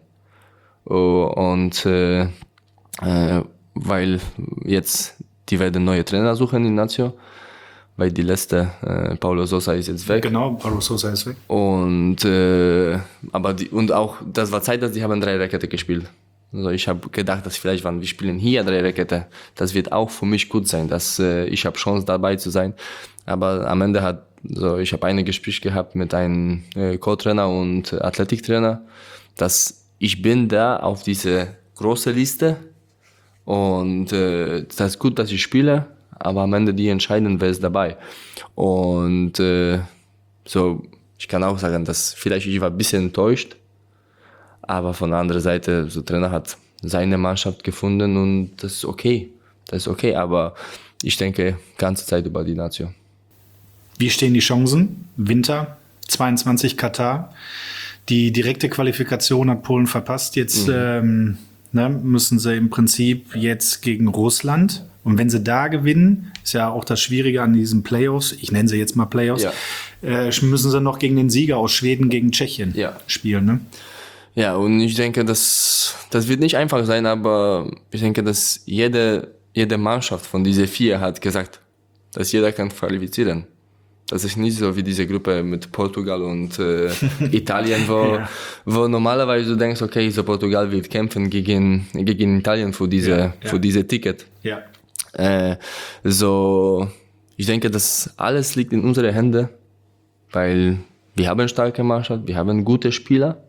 Speaker 4: Weil jetzt, die werden neue Trainer suchen in Lazio, weil die letzte, Paulo Sousa ist jetzt weg.
Speaker 2: Genau, Paulo Sousa ist weg.
Speaker 4: Und auch, das war Zeit, dass die haben 3 Rekete gespielt. Also ich habe gedacht, dass vielleicht, wenn wir spielen hier 3 Rekete, das wird auch für mich gut sein, dass ich habe Chance dabei zu sein. Aber am Ende ich habe ein Gespräch gehabt mit einem Co-Trainer und Athletiktrainer, dass ich bin da auf diese große Liste und das ist gut, dass ich spiele, aber am Ende die entscheiden, wer ist dabei. Und ich kann auch sagen, dass vielleicht ich war ein bisschen enttäuscht, aber von der anderen Seite, der Trainer hat seine Mannschaft gefunden und das ist okay. Aber ich denke ganze Zeit über die Nation.
Speaker 2: Wie stehen die Chancen? Winter 22 Katar. Die direkte Qualifikation hat Polen verpasst. Jetzt müssen sie im Prinzip jetzt gegen Russland. Und wenn sie da gewinnen, ist ja auch das Schwierige an diesen Playoffs, ich nenne sie jetzt mal Playoffs, müssen sie noch gegen den Sieger aus Schweden gegen Tschechien spielen. Ne?
Speaker 4: Ja, und ich denke, das wird nicht einfach sein, aber ich denke, dass jede Mannschaft von diesen 4 hat gesagt, dass jeder kann qualifizieren. Das ist nicht so wie diese Gruppe mit Portugal und Italien, wo normalerweise du denkst, okay, so Portugal wird kämpfen gegen Italien für diese Ticket.
Speaker 2: Ja.
Speaker 4: Ich denke, dass alles liegt in unseren Händen, weil wir haben eine starke Mannschaft, wir haben gute Spieler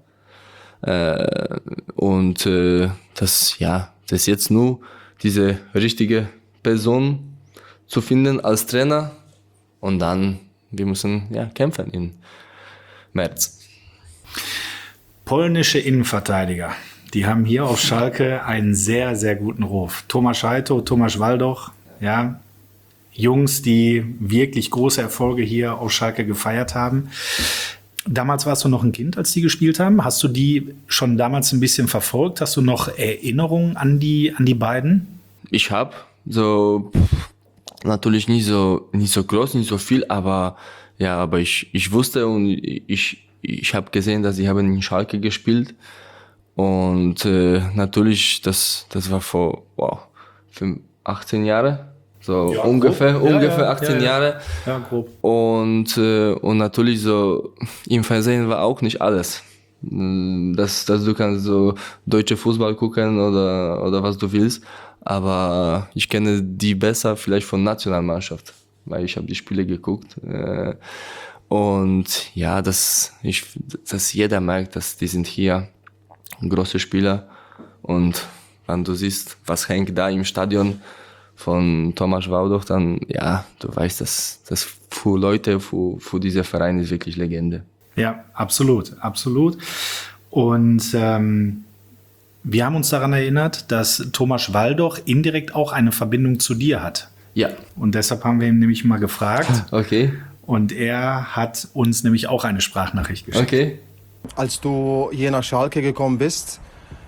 Speaker 4: und das ist jetzt nur diese richtige Person zu finden als Trainer und dann wir müssen kämpfen im März.
Speaker 2: Polnische Innenverteidiger, die haben hier auf Schalke einen sehr, sehr guten Ruf. Tomasz Hajto, Tomasz Waldauch, Jungs, die wirklich große Erfolge hier auf Schalke gefeiert haben. Damals warst du noch ein Kind, als die gespielt haben. Hast du die schon damals ein bisschen verfolgt? Hast du noch Erinnerungen an die beiden?
Speaker 4: Ich habe natürlich nicht so groß, nicht so viel, aber ich wusste und ich habe gesehen, dass sie haben in Schalke gespielt und natürlich das war vor 18 Jahren, ungefähr 18 Jahre.
Speaker 2: Ja, grob.
Speaker 4: Und natürlich so im Fernsehen war auch nicht alles. Dass du kannst so deutsche Fußball gucken oder was du willst. Aber ich kenne die besser vielleicht von Nationalmannschaft, weil ich habe die Spiele geguckt. Und dass jeder merkt, dass die sind hier große Spieler. Und wenn du siehst, was hängt da im Stadion von Tomasz Waldauch, dann du weißt, dass das für Leute, für diesen Verein ist wirklich Legende.
Speaker 2: Ja, absolut. Und wir haben uns daran erinnert, dass Tomasz Waldauch indirekt auch eine Verbindung zu dir hat.
Speaker 4: Ja.
Speaker 2: Und deshalb haben wir ihn nämlich mal gefragt.
Speaker 4: Okay.
Speaker 2: Und er hat uns nämlich auch eine Sprachnachricht geschickt.
Speaker 4: Okay.
Speaker 6: Als du hier nach Schalke gekommen bist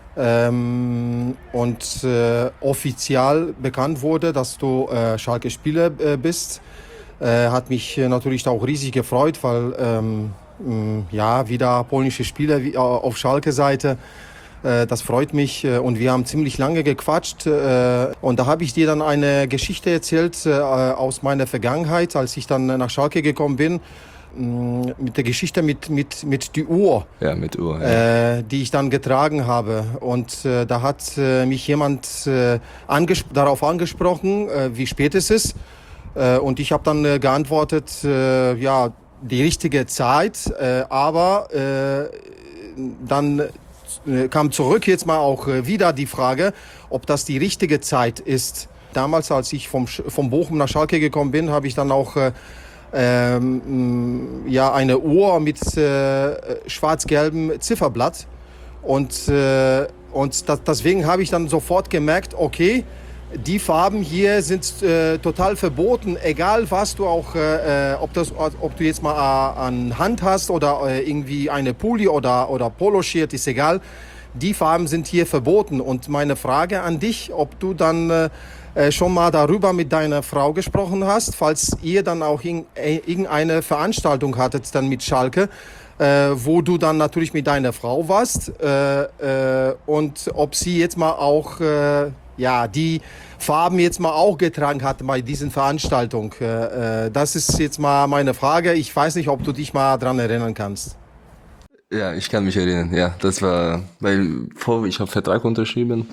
Speaker 6: und offiziell bekannt wurde, dass du Schalke-Spieler bist, hat mich natürlich auch riesig gefreut, weil wieder polnische Spieler auf Schalke-Seite. Das freut mich und wir haben ziemlich lange gequatscht und da habe ich dir dann eine Geschichte erzählt aus meiner Vergangenheit, als ich dann nach Schalke gekommen bin, mit der Geschichte mit die Uhr,
Speaker 4: Ja, mit Uhr. Ja.
Speaker 6: die ich dann getragen habe. Und da hat mich jemand darauf angesprochen, wie spät es ist. Und ich habe dann geantwortet, ja, die richtige Zeit, aber dann kam zurück jetzt mal auch wieder die Frage, ob das die richtige Zeit ist. Damals, als ich vom Bochum nach Schalke gekommen bin, habe ich dann auch ja, eine Uhr mit schwarz-gelbem Zifferblatt. Und deswegen habe ich dann sofort gemerkt, okay, die Farben hier sind total verboten, egal was du auch, ob du jetzt mal an Hand hast oder irgendwie eine Pulli oder Poloshirt, ist egal. Die Farben sind hier verboten. Und meine Frage an dich, ob du dann schon mal darüber mit deiner Frau gesprochen hast, falls ihr dann auch irgendeine Veranstaltung hattet dann mit Schalke, wo du dann natürlich mit deiner Frau warst und ob sie jetzt mal auch ja, die Farben jetzt mal auch getragen hat bei diesen Veranstaltungen. Das ist jetzt mal meine Frage. Ich weiß nicht, ob du dich mal dran erinnern kannst.
Speaker 4: Ja, ich kann mich erinnern. Ja, das war, weil ich habe Vertrag unterschrieben.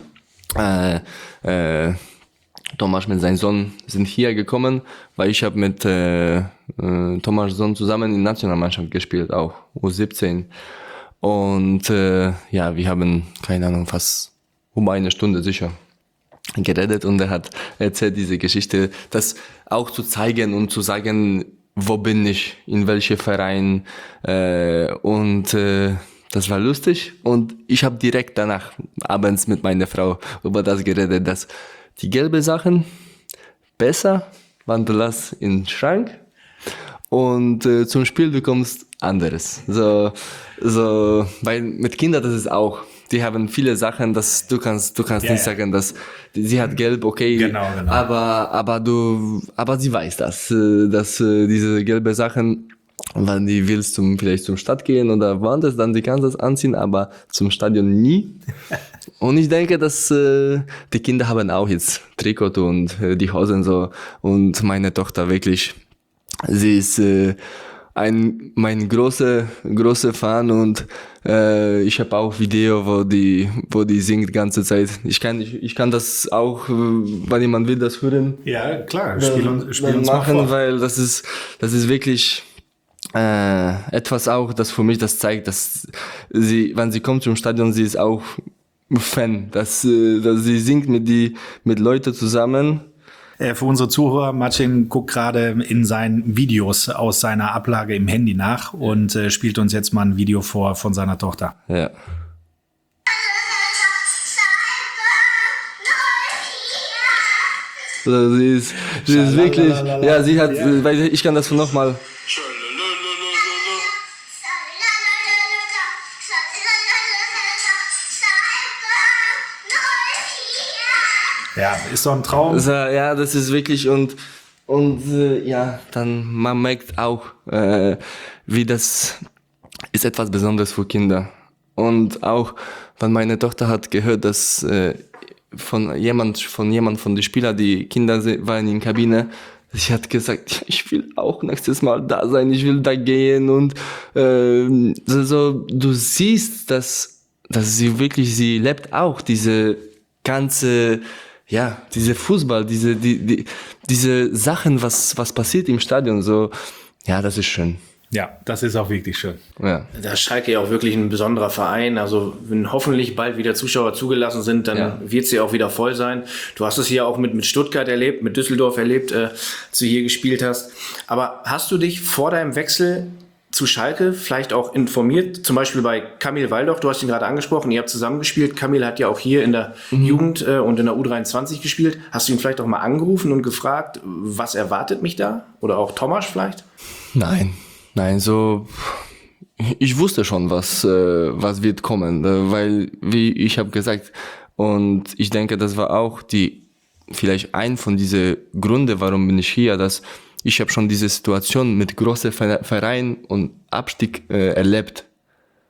Speaker 4: Tomasz mit seinem Sohn sind hier gekommen, weil ich habe mit Tomasz Sohn zusammen in der Nationalmannschaft gespielt, auch U17. Und ja, wir haben, keine Ahnung, fast um eine Stunde sicher geredet und er hat erzählt diese Geschichte, das auch zu zeigen und zu sagen, wo bin ich, in welchem Verein und das war lustig und ich habe direkt danach abends mit meiner Frau über das geredet, dass die gelben Sachen besser, wenn du lässt in den Schrank und zum Spiel bekommst anderes. So, weil mit Kindern das ist auch, die haben viele Sachen, dass du kannst nicht sagen, dass sie hat gelb, okay,
Speaker 2: Genau.
Speaker 4: aber sie weiß das, dass diese gelbe Sachen, wenn die willst vielleicht zum Stadt gehen oder woanders, dann sie kann das anziehen, aber zum Stadion nie. Und ich denke, dass die Kinder haben auch jetzt Trikot und die Hosen so und meine Tochter wirklich, sie ist mein großer Fan und ich habe auch Video, wo die singt die ganze Zeit. Ich kann das auch, wenn jemand will, das hören.
Speaker 2: Ja, klar, spiel uns mal
Speaker 4: machen,
Speaker 2: vor.
Speaker 4: weil das ist wirklich etwas auch, das für mich das zeigt, dass sie, wenn sie kommt zum Stadion, sie ist auch Fan, dass sie singt mit Leuten zusammen.
Speaker 2: Für unsere Zuhörer, Marcin guckt gerade in seinen Videos aus seiner Ablage im Handy nach und spielt uns jetzt mal ein Video vor von seiner Tochter.
Speaker 4: Ja. Also sie ist wirklich, ja, sie hat, weil ich kann das nochmal.
Speaker 2: Ja, ist so ein Traum.
Speaker 4: Also, ja, das ist wirklich und ja, dann man merkt auch, wie das ist etwas Besonderes für Kinder. Und auch, wenn meine Tochter hat gehört, dass von jemand von den Spielern, die Kinder waren in der Kabine, sie hat gesagt, ich will auch nächstes Mal da sein, ich will da gehen und so du siehst, dass sie wirklich, sie lebt auch diese ganze, ja, diese Fußball, diese Sachen, was passiert im Stadion, so, ja, das ist schön.
Speaker 2: Ja, das ist auch wirklich schön.
Speaker 4: Ja.
Speaker 3: Da ist Schalke ja auch wirklich ein besonderer Verein. Also wenn hoffentlich bald wieder Zuschauer zugelassen sind, dann wird sie auch wieder voll sein. Du hast es hier auch mit Stuttgart erlebt, mit Düsseldorf erlebt, als du hier gespielt hast. Aber hast du dich vor deinem Wechsel zu Schalke vielleicht auch informiert? Zum Beispiel bei Kamil Waldoch, du hast ihn gerade angesprochen, ihr habt zusammengespielt. Kamil hat ja auch hier in der Jugend und in der U23 gespielt. Hast du ihn vielleicht auch mal angerufen und gefragt, was erwartet mich da? Oder auch Tomasz vielleicht?
Speaker 4: Nein, so ich wusste schon, was wird kommen, weil wie ich habe gesagt und ich denke, das war auch vielleicht ein von diese Gründe, warum bin ich hier, dass ich habe schon diese Situation mit großen Vereinen und Abstieg erlebt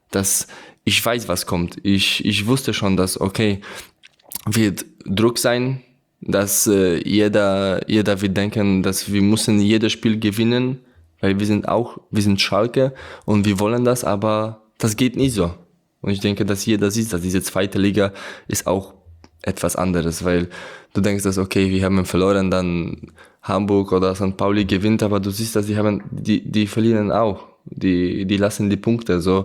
Speaker 4: dass ich weiß, was kommt. Ich wusste schon, dass, okay, wird Druck sein, dass jeder wird denken, dass wir müssen jedes Spiel gewinnen, weil wir sind Schalke und wir wollen das, aber das geht nicht so. Und ich denke, dass jeder sieht, dass diese zweite Liga ist auch etwas anderes, weil du denkst, dass okay, wir haben verloren, dann Hamburg oder St. Pauli gewinnt, aber du siehst, dass die verlieren auch, die lassen die Punkte. So,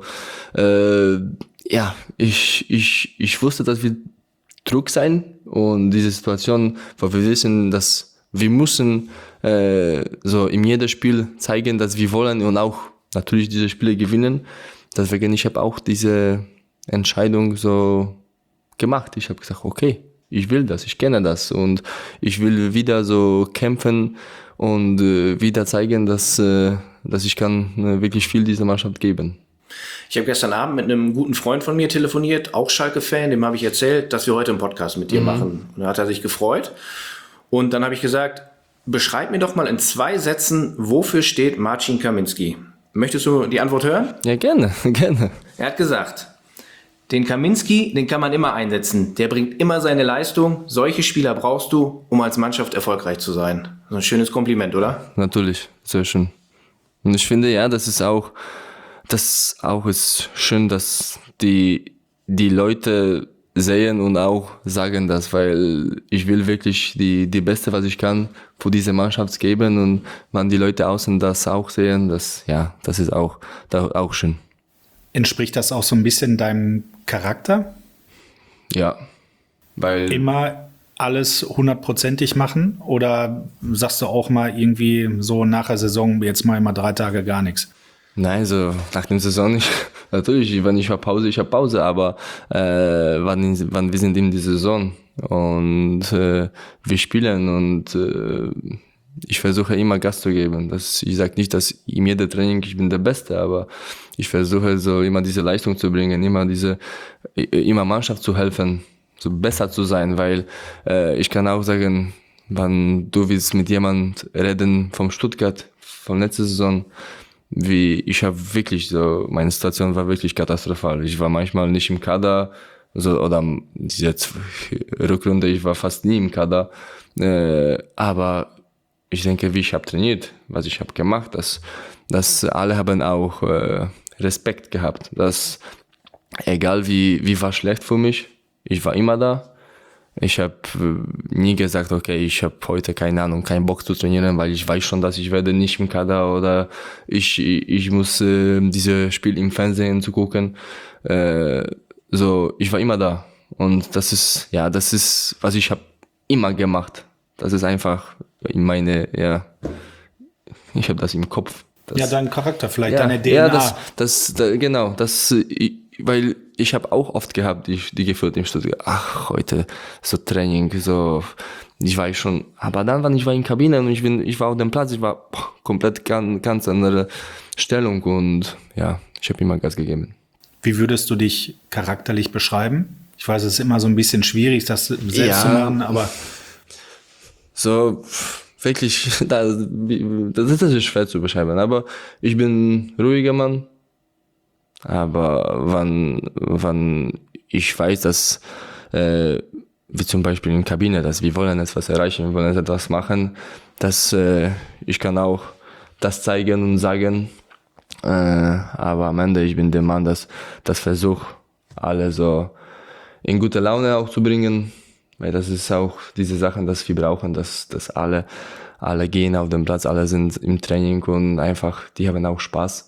Speaker 4: ich wusste, dass wir Druck sein und diese Situation, wo wir wissen, dass wir müssen so in jedem Spiel zeigen, dass wir wollen und auch natürlich diese Spiele gewinnen. Deswegen, ich habe auch diese Entscheidung so gemacht. Ich habe gesagt, okay, ich will das, ich kenne das und ich will wieder so kämpfen und wieder zeigen, dass ich kann wirklich viel dieser Mannschaft geben.
Speaker 3: Ich habe gestern Abend mit einem guten Freund von mir telefoniert, auch Schalke-Fan, dem habe ich erzählt, dass wir heute einen Podcast mit dir machen. Und da hat er sich gefreut. Und dann habe ich gesagt, beschreib mir doch mal in 2 Sätzen, wofür steht Marcin Kaminski? Möchtest du die Antwort hören?
Speaker 4: Ja, gerne.
Speaker 3: Er hat gesagt, den Kaminski, den kann man immer einsetzen. Der bringt immer seine Leistung. Solche Spieler brauchst du, um als Mannschaft erfolgreich zu sein. So ein schönes Kompliment, oder?
Speaker 4: Natürlich, sehr schön. Und ich finde, ja, das ist auch ist schön, dass die Leute sehen und auch sagen das, weil ich will wirklich die Beste, was ich kann, für diese Mannschaft geben und man die Leute außen das auch sehen, das ist auch schön.
Speaker 2: Entspricht das auch so ein bisschen deinem Charakter?
Speaker 4: Ja, weil
Speaker 2: Immer alles 100%ig machen oder sagst du auch mal irgendwie so nach der Saison, jetzt mal 3 Tage gar nichts?
Speaker 4: Nein, so nach der Saison nicht. Natürlich, wenn ich habe Pause, aber wann wir sind in die Saison und wir spielen und ich versuche immer Gas zu geben. Ich sage nicht, dass in jedem Training ich bin der Beste, aber ich versuche so immer diese Leistung zu bringen, immer Mannschaft zu helfen, so besser zu sein, weil ich kann auch sagen, wenn du willst mit jemand reden vom Stuttgart, von letzter Saison, ich habe wirklich so, meine Situation war wirklich katastrophal. Ich war manchmal nicht im Kader, oder diese Rückrunde, ich war fast nie im Kader, aber ich denke, wie ich habe trainiert, was ich habe gemacht, dass alle haben auch Respekt gehabt, dass egal wie war schlecht für mich, ich war immer da. Ich habe nie gesagt, okay, ich habe heute keinen Bock zu trainieren, weil ich weiß schon, dass ich werde nicht im Kader oder ich muss dieses Spiel im Fernsehen zu gucken. So, ich war immer da und das ist, was ich habe immer gemacht. Das ist einfach ich habe das im Kopf.
Speaker 2: Dein Charakter vielleicht, deine DNA.
Speaker 4: Genau, weil ich habe auch oft gehabt, die Gefühle im Studio, heute so Training, so, ich weiß schon, aber dann, wenn ich war in der Kabine und ich war auf dem Platz, ich war komplett ganz andere Stellung und ich habe immer Gas gegeben.
Speaker 2: Wie würdest du dich charakterlich beschreiben? Ich weiß, es ist immer so ein bisschen schwierig, das selbst zu machen, aber
Speaker 4: so, wirklich, das ist schwer zu beschreiben, aber ich bin ein ruhiger Mann. Aber wann ich weiß, dass wie zum Beispiel in der Kabine, dass wir wollen etwas erreichen, wir wollen etwas machen, dass ich kann auch das zeigen und sagen, aber am Ende ich bin der Mann, das versucht alle so in gute Laune auch zu bringen, weil das ist auch diese Sachen, dass wir brauchen, dass alle gehen auf den Platz, alle sind im Training und einfach, die haben auch Spaß.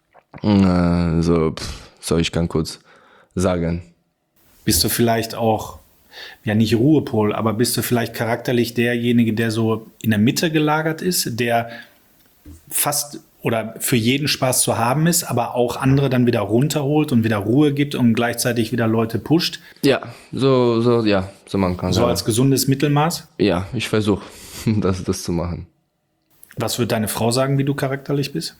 Speaker 4: So ich kann kurz sagen.
Speaker 2: Bist du vielleicht auch, nicht Ruhepol, aber bist du vielleicht charakterlich derjenige, der so in der Mitte gelagert ist, der fast oder für jeden Spaß zu haben ist, aber auch andere dann wieder runterholt und wieder Ruhe gibt und gleichzeitig wieder Leute pusht?
Speaker 4: Ja, so man kann
Speaker 2: so
Speaker 4: sagen.
Speaker 2: Als gesundes Mittelmaß?
Speaker 4: Ja, ich versuche, das zu machen.
Speaker 2: Was wird deine Frau sagen, wie du charakterlich bist?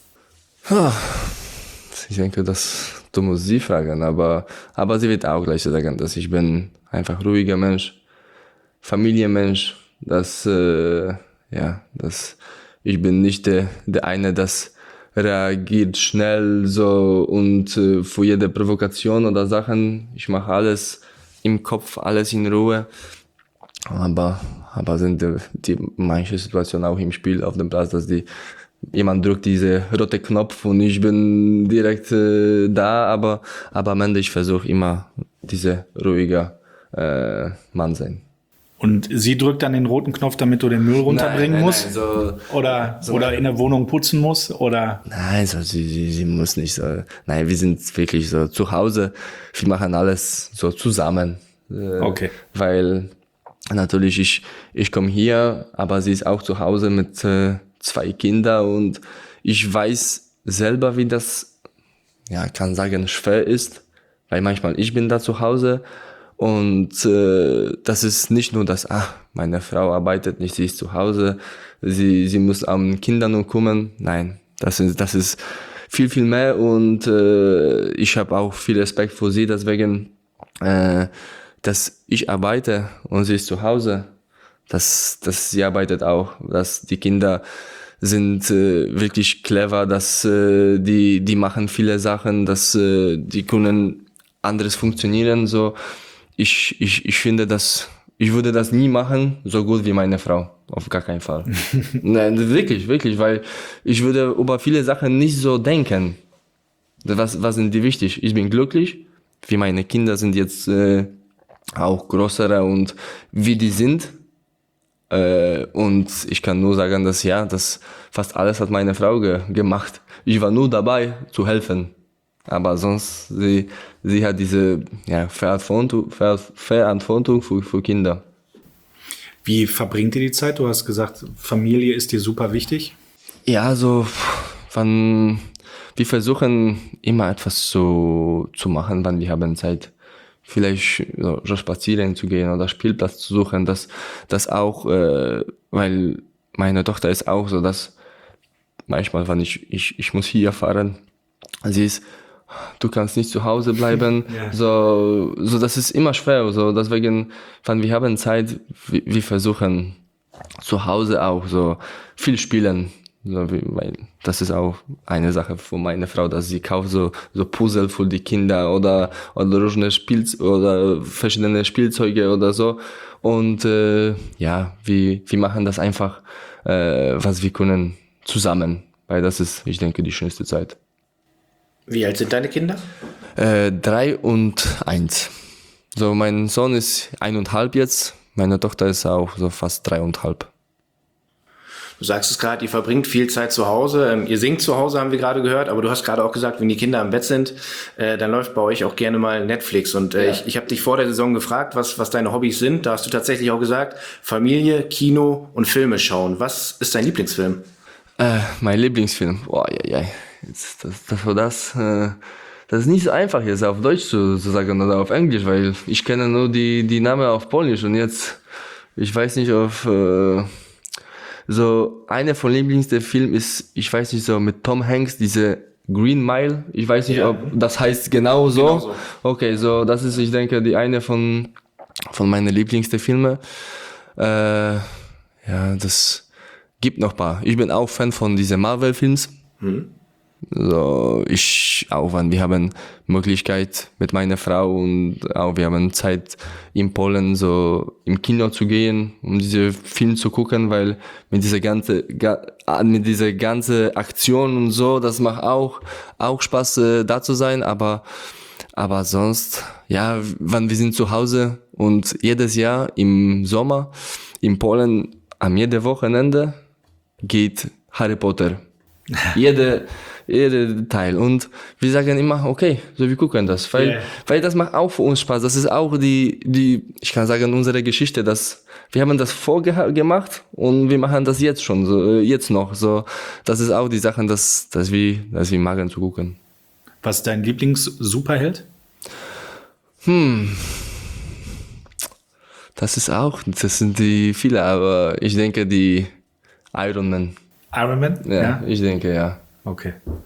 Speaker 4: Ich denke, du musst sie fragen, aber sie wird auch gleich sagen, dass ich bin einfach ruhiger Mensch, Familienmensch, dass ich bin nicht der eine, das reagiert schnell so und für jede Provokation oder Sachen, ich mache alles im Kopf, alles in Ruhe. Aber sind die manche Situationen auch im Spiel auf dem Platz, dass jemand drückt diese rote Knopf und ich bin direkt da, aber am Ende ich versuche immer diese ruhiger Mann sein.
Speaker 2: Und sie drückt dann den roten Knopf, damit du den Müll runterbringen musst?
Speaker 4: Nein, so,
Speaker 2: oder in der Wohnung putzen musst? Oder?
Speaker 4: Nein, so, sie muss nicht so. Nein, wir sind wirklich so zu Hause. Wir machen alles so zusammen.
Speaker 2: Okay.
Speaker 4: Weil natürlich ich komme hier, aber sie ist auch zu Hause mit 2 Kindern und ich weiß selber, wie das, ja, kann sagen, schwer ist, weil manchmal ich bin da zu Hause und das ist nicht nur das, meine Frau arbeitet nicht, sie ist zu Hause, sie muss an Kinder nur kümmern. Nein, das ist viel, viel mehr und ich habe auch viel Respekt vor sie, deswegen, dass ich arbeite und sie ist zu Hause, dass sie arbeitet auch, dass die Kinder sind wirklich clever, dass die machen viele Sachen, dass die können anderes funktionieren, so. Ich finde, dass ich würde das nie machen, so gut wie meine Frau. Auf gar keinen Fall. Nein, wirklich, weil ich würde über viele Sachen nicht so denken. Was sind die wichtig? Ich bin glücklich, wie meine Kinder sind jetzt auch größere und wie die sind. Und ich kann nur sagen, dass fast alles hat meine Frau gemacht. Ich war nur dabei zu helfen. Aber sonst, sie hat diese Verantwortung für Kinder.
Speaker 2: Wie verbringt ihr die Zeit? Du hast gesagt, Familie ist dir super wichtig.
Speaker 4: Ja, so, wir versuchen immer etwas zu machen, wann wir haben Zeit. Vielleicht so spazieren zu gehen oder Spielplatz zu suchen, das auch, weil meine Tochter ist auch so, dass manchmal, wenn ich muss hier fahren, sie ist, du kannst nicht zu Hause bleiben, ja. so das ist immer schwer, so deswegen, wenn wir haben Zeit, wir versuchen zu Hause auch so viel spielen, so weil das ist auch eine Sache von meiner Frau, dass sie kauft so Puzzle für die Kinder oder oder verschiedene Spielzeuge oder so und wir machen das einfach, was wir können zusammen, weil das ist, ich denke, die schönste Zeit.
Speaker 3: Wie alt sind deine Kinder?
Speaker 4: 3 und 1. So, mein Sohn ist 1,5 jetzt. Meine Tochter ist auch so fast 3,5.
Speaker 3: Du sagst es gerade, ihr verbringt viel Zeit zu Hause. Ihr singt zu Hause, haben wir gerade gehört. Aber du hast gerade auch gesagt, wenn die Kinder im Bett sind, dann läuft bei euch auch gerne mal Netflix. Und ich habe dich vor der Saison gefragt, was deine Hobbys sind. Da hast du tatsächlich auch gesagt, Familie, Kino und Filme schauen. Was ist dein Lieblingsfilm?
Speaker 4: Mein Lieblingsfilm? Das ist nicht so einfach jetzt auf Deutsch zu sagen oder auf Englisch, weil ich kenne nur die Namen auf Polnisch und jetzt, ich weiß nicht, so einer von Lieblingsten Film ist, ich weiß nicht, so mit Tom Hanks, diese Green Mile, ich weiß nicht, ob das heißt genau so. Okay, so das ist, ich denke, die eine von meinen Lieblingsten Filme. Das gibt noch ein paar. Ich bin auch Fan von diesen Marvel-Films. So, wir haben Möglichkeit mit meiner Frau und auch wir haben Zeit in Polen so im Kino zu gehen, um diese Film zu gucken, weil mit dieser ganze Aktion und so, das macht auch Spaß da zu sein, aber sonst, ja, wenn wir sind zu Hause und jedes Jahr im Sommer in Polen am jedem Wochenende geht Harry Potter. Jede Teil. Und wir sagen immer, okay, so wir gucken das, weil das macht auch für uns Spaß. Das ist auch ich kann sagen, unsere Geschichte, dass wir haben das vorgemacht und wir machen das jetzt schon, so, jetzt noch. So, das ist auch die Sache, dass wir magen zu gucken.
Speaker 2: Was ist dein Lieblings-Superheld?
Speaker 4: Das sind die viele, aber ich denke die Iron Man.
Speaker 2: Iron Man?
Speaker 4: Ja, ich denke, ja.
Speaker 2: Okay.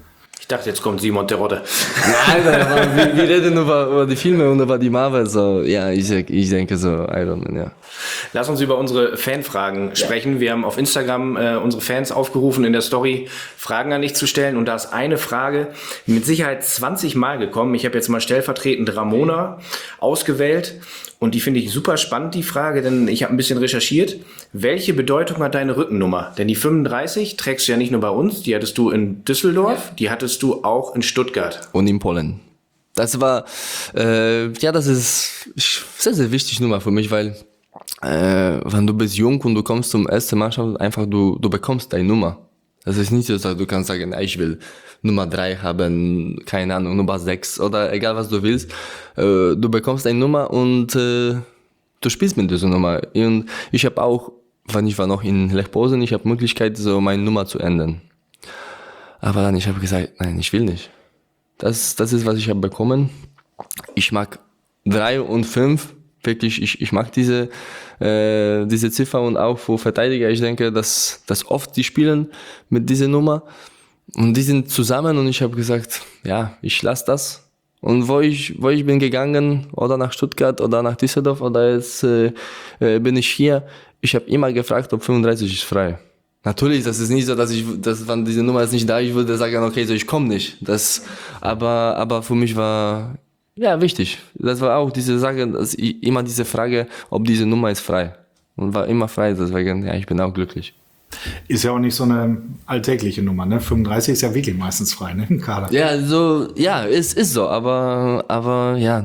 Speaker 3: dachte, jetzt kommt Simon Terodde.
Speaker 4: Nein, aber wir reden über die Filme und über die Marvel, so, ja, ich denke so, Iron Man, ja.
Speaker 3: Lass uns über unsere Fanfragen sprechen. Wir haben auf Instagram unsere Fans aufgerufen, in der Story Fragen an dich zu stellen. Und da ist eine Frage mit Sicherheit 20 Mal gekommen. Ich habe jetzt mal stellvertretend Ramona ausgewählt. Und die finde ich super spannend, die Frage, denn ich habe ein bisschen recherchiert. Welche Bedeutung hat deine Rückennummer? Denn die 35 trägst du ja nicht nur bei uns, die hattest du in Düsseldorf, die hattest du auch in Stuttgart.
Speaker 4: Und in Polen. Das war, das ist sehr, sehr wichtig Nummer für mich, weil wenn du bist jung und du kommst zum ersten Mannschaft, einfach du bekommst deine Nummer. Das ist nicht so, dass du kannst sagen, ich will Nummer 3 haben, keine Ahnung, Nummer 6 oder egal was du willst. Du bekommst eine Nummer und du spielst mit dieser Nummer. Und ich habe auch, wenn ich war noch in Lech Posen, ich habe Möglichkeit, so meine Nummer zu ändern. Aber dann, ich habe gesagt, nein, ich will nicht. Das ist, was ich habe bekommen. Ich mag 3 und 5. Wirklich, ich mag diese Ziffer und auch für Verteidiger. Ich denke, dass oft die spielen mit dieser Nummer und die sind zusammen und ich habe gesagt, ja, ich lasse das. Und wo ich bin gegangen, oder nach Stuttgart oder nach Düsseldorf oder jetzt bin ich hier, ich habe immer gefragt, ob 35 ist frei. Natürlich, das ist nicht so, dass wenn diese Nummer ist nicht da, ich würde sagen, okay, so ich komme nicht. Aber für mich war ja wichtig. Das war auch diese Sache, dass immer diese Frage, ob diese Nummer ist frei. Und war immer frei, deswegen, ja, ich bin auch glücklich.
Speaker 2: Ist ja auch nicht so eine alltägliche Nummer, ne? 35 ist ja wirklich meistens frei, ne? Im Kader.
Speaker 4: Ja, so, ja, ist so, aber ja,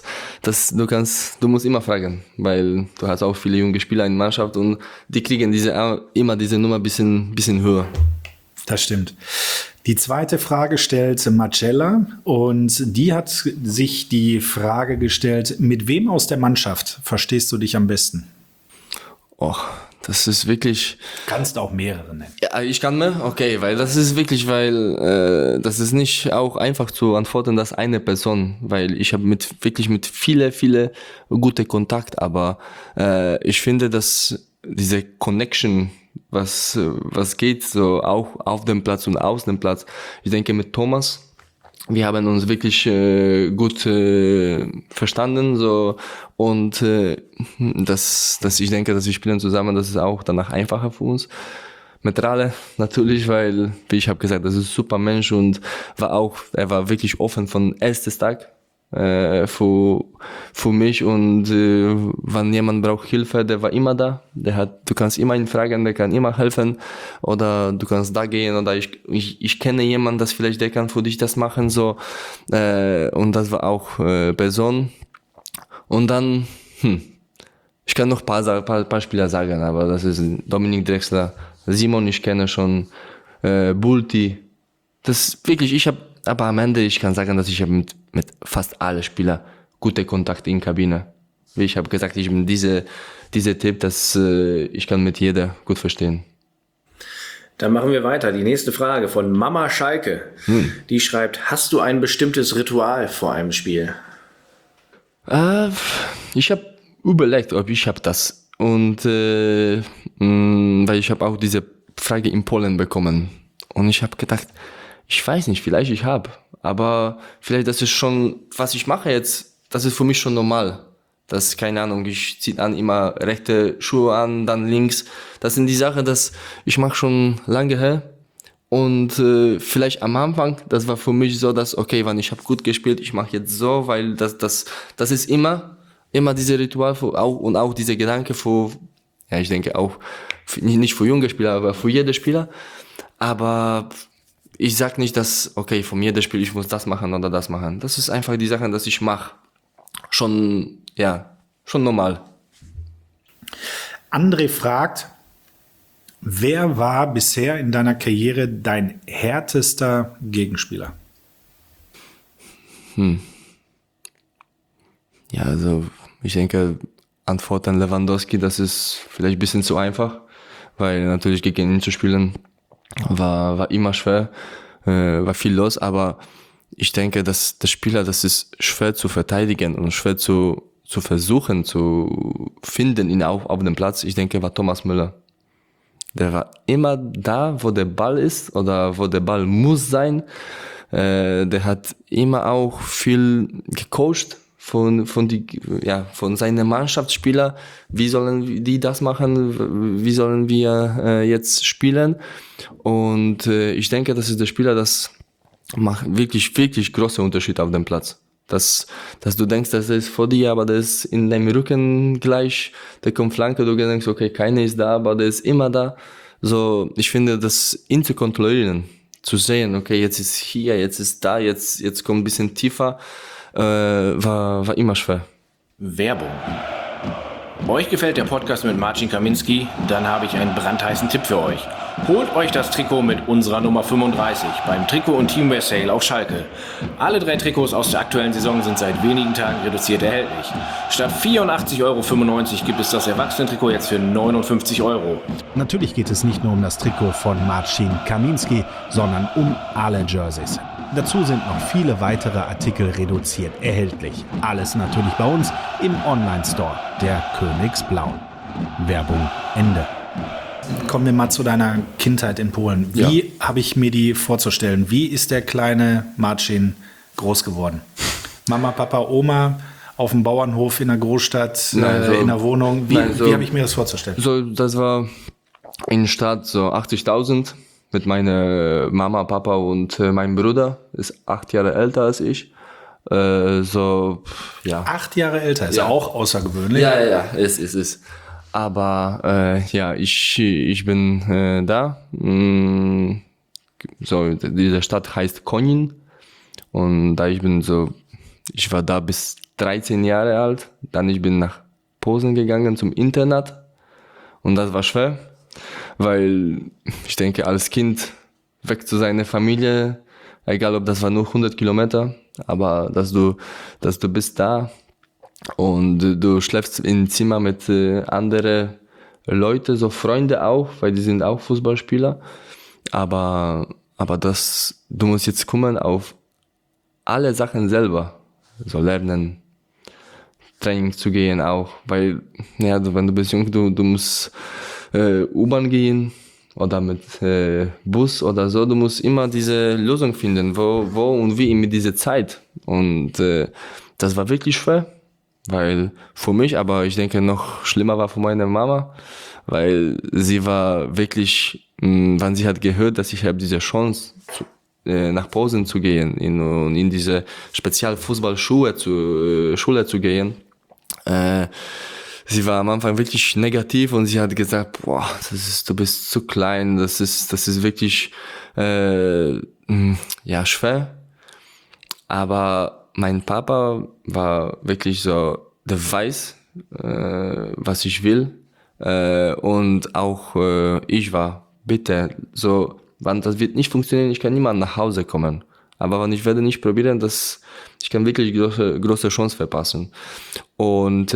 Speaker 4: du musst immer fragen, weil du hast auch viele junge Spieler in der Mannschaft und die kriegen immer diese Nummer ein bisschen höher.
Speaker 2: Das stimmt. Die zweite Frage stellt Marcella und die hat sich die Frage gestellt, mit wem aus der Mannschaft verstehst du dich am besten?
Speaker 4: Och, das ist wirklich...
Speaker 2: Kannst auch mehrere nennen.
Speaker 4: Ja, ich kann mehr? Okay, weil das ist wirklich, das ist nicht auch einfach zu antworten, dass eine Person, weil ich habe mit viele gute Kontakt, aber ich finde, dass diese Connection, was geht, so auch auf dem Platz und aus dem Platz. Ich denke mit Thomas, wir haben uns wirklich gut verstanden, so, und ich denke, dass wir spielen zusammen, das ist auch danach einfacher für uns. Mit Rale natürlich, weil, wie ich habe gesagt, das ist ein super Mensch und er war wirklich offen von erstes Tag für mich und wenn jemand braucht Hilfe, der war immer da. Du kannst immer ihn fragen, der kann immer helfen oder du kannst da gehen oder ich kenne jemanden, das vielleicht der kann für dich das machen, so, und das war auch Person. Und dann, ich kann noch ein paar Spieler sagen, aber das ist Dominik Drexler, Simon, ich kenne schon, Bulti. Das wirklich, aber am Ende, ich kann sagen, dass ich habe mit fast allen Spielern gute Kontakte in Kabine. Wie ich habe gesagt, ich bin diese Tipp, dass ich kann mit jeder gut verstehen.
Speaker 3: Dann machen wir weiter. Die nächste Frage von Mama Schalke. Die schreibt, hast du ein bestimmtes Ritual vor einem Spiel?
Speaker 4: Ich habe überlegt, ob ich habe das. Und weil ich habe auch diese Frage in Polen bekommen. Und ich habe gedacht, ich weiß nicht, vielleicht ich habe. Aber vielleicht das ist schon, was ich mache jetzt, das ist für mich schon normal. Das ist, keine Ahnung, ich ziehe dann immer rechte Schuhe an, dann links. Das sind die Sachen, das ich mache schon lange her. Und vielleicht am Anfang, das war für mich so, dass, okay, wenn ich habe gut gespielt, ich mache jetzt so, weil das ist immer diese Ritual und auch diese Gedanke für, ja, ich denke auch, nicht für junge Spieler, aber für jede Spieler. Aber ich sag nicht, dass, okay, von jedem Spiel ich muss das machen oder das machen. Das ist einfach die Sache, dass ich mache. Schon normal.
Speaker 2: André fragt, wer war bisher in deiner Karriere dein härtester Gegenspieler?
Speaker 4: Ja, also ich denke, Antwort an Lewandowski, das ist vielleicht ein bisschen zu einfach, weil natürlich gegen ihn zu spielen war immer schwer, war viel los, aber ich denke, dass der Spieler, das ist schwer zu verteidigen und schwer zu versuchen zu finden, ihn auch auf dem Platz. Ich denke, war Thomas Müller. Der war immer da, wo der Ball ist oder wo der Ball muss sein. Der hat immer auch viel gecoacht von seinen Mannschaftsspielern. Wie sollen die das machen? Wie sollen wir jetzt spielen? Und ich denke, das ist der Spieler, das macht wirklich, wirklich große Unterschied auf dem Platz. Dass du denkst, das ist vor dir, aber der ist in deinem Rücken gleich, der kommt Flanke, du denkst, okay, keiner ist da, aber der ist immer da. So, ich finde, das ihn zu kontrollieren, zu sehen, okay, jetzt ist hier, jetzt ist da, jetzt kommt ein bisschen tiefer, war immer schwer.
Speaker 3: Werbung. Euch gefällt der Podcast mit Marcin Kaminski? Dann habe ich einen brandheißen Tipp für euch. Holt euch das Trikot mit unserer Nummer 35 beim Trikot- und Teamwear Sale auf Schalke. Alle 3 Trikots aus der aktuellen Saison sind seit wenigen Tagen reduziert erhältlich. Statt 84,95 € gibt es das Erwachsenen-Trikot jetzt für 59 €.
Speaker 2: Natürlich geht es nicht nur um das Trikot von Marcin Kaminski, sondern um alle Jerseys. Dazu sind noch viele weitere Artikel reduziert erhältlich. Alles natürlich bei uns im Online-Store der Königsblauen. Werbung Ende. Kommen wir mal zu deiner Kindheit in Polen. Wie habe ich mir die vorzustellen? Wie ist der kleine Marcin groß geworden? Mama, Papa, Oma auf dem Bauernhof in der Großstadt, in der Wohnung. Wie habe ich mir das vorzustellen?
Speaker 4: So, das war in der Stadt so 80.000 mit meiner Mama, Papa und meinem Bruder. Ist 8 Jahre älter als ich.
Speaker 2: 8 Jahre älter, ist auch außergewöhnlich.
Speaker 4: Ja, es ist. Aber ich bin da. So, diese Stadt heißt Konin. Und da ich war da bis 13 Jahre alt. Dann ich bin nach Posen gegangen zum Internat. Und das war schwer, weil ich denke, als Kind weg zu seiner Familie, egal ob das war nur 100 Kilometer, aber dass du bist da. Und du schläfst im Zimmer mit anderen Leuten, so Freunde auch, weil die sind auch Fußballspieler. Aber du musst jetzt kümmern auf alle Sachen selber. So lernen, Training zu gehen auch. Weil, wenn du bist jung, du musst U-Bahn gehen oder mit Bus oder so. Du musst immer diese Lösung finden, wo und wie mit dieser Zeit. Und das war wirklich schwer. Weil für mich, aber ich denke noch schlimmer war für meine Mama, weil sie war wirklich, wann sie hat gehört, dass ich habe diese Chance nach Posen zu gehen und in diese Spezialfußballschule zu gehen. Sie war am Anfang wirklich negativ und sie hat gesagt, du bist zu klein, das ist wirklich schwer. Aber mein Papa war wirklich so, der weiß, was ich will. Und auch ich war, bitte, so, das wird nicht funktionieren, ich kann niemand nach Hause kommen. Aber ich werde nicht probieren, ich kann wirklich große Chance verpassen. Und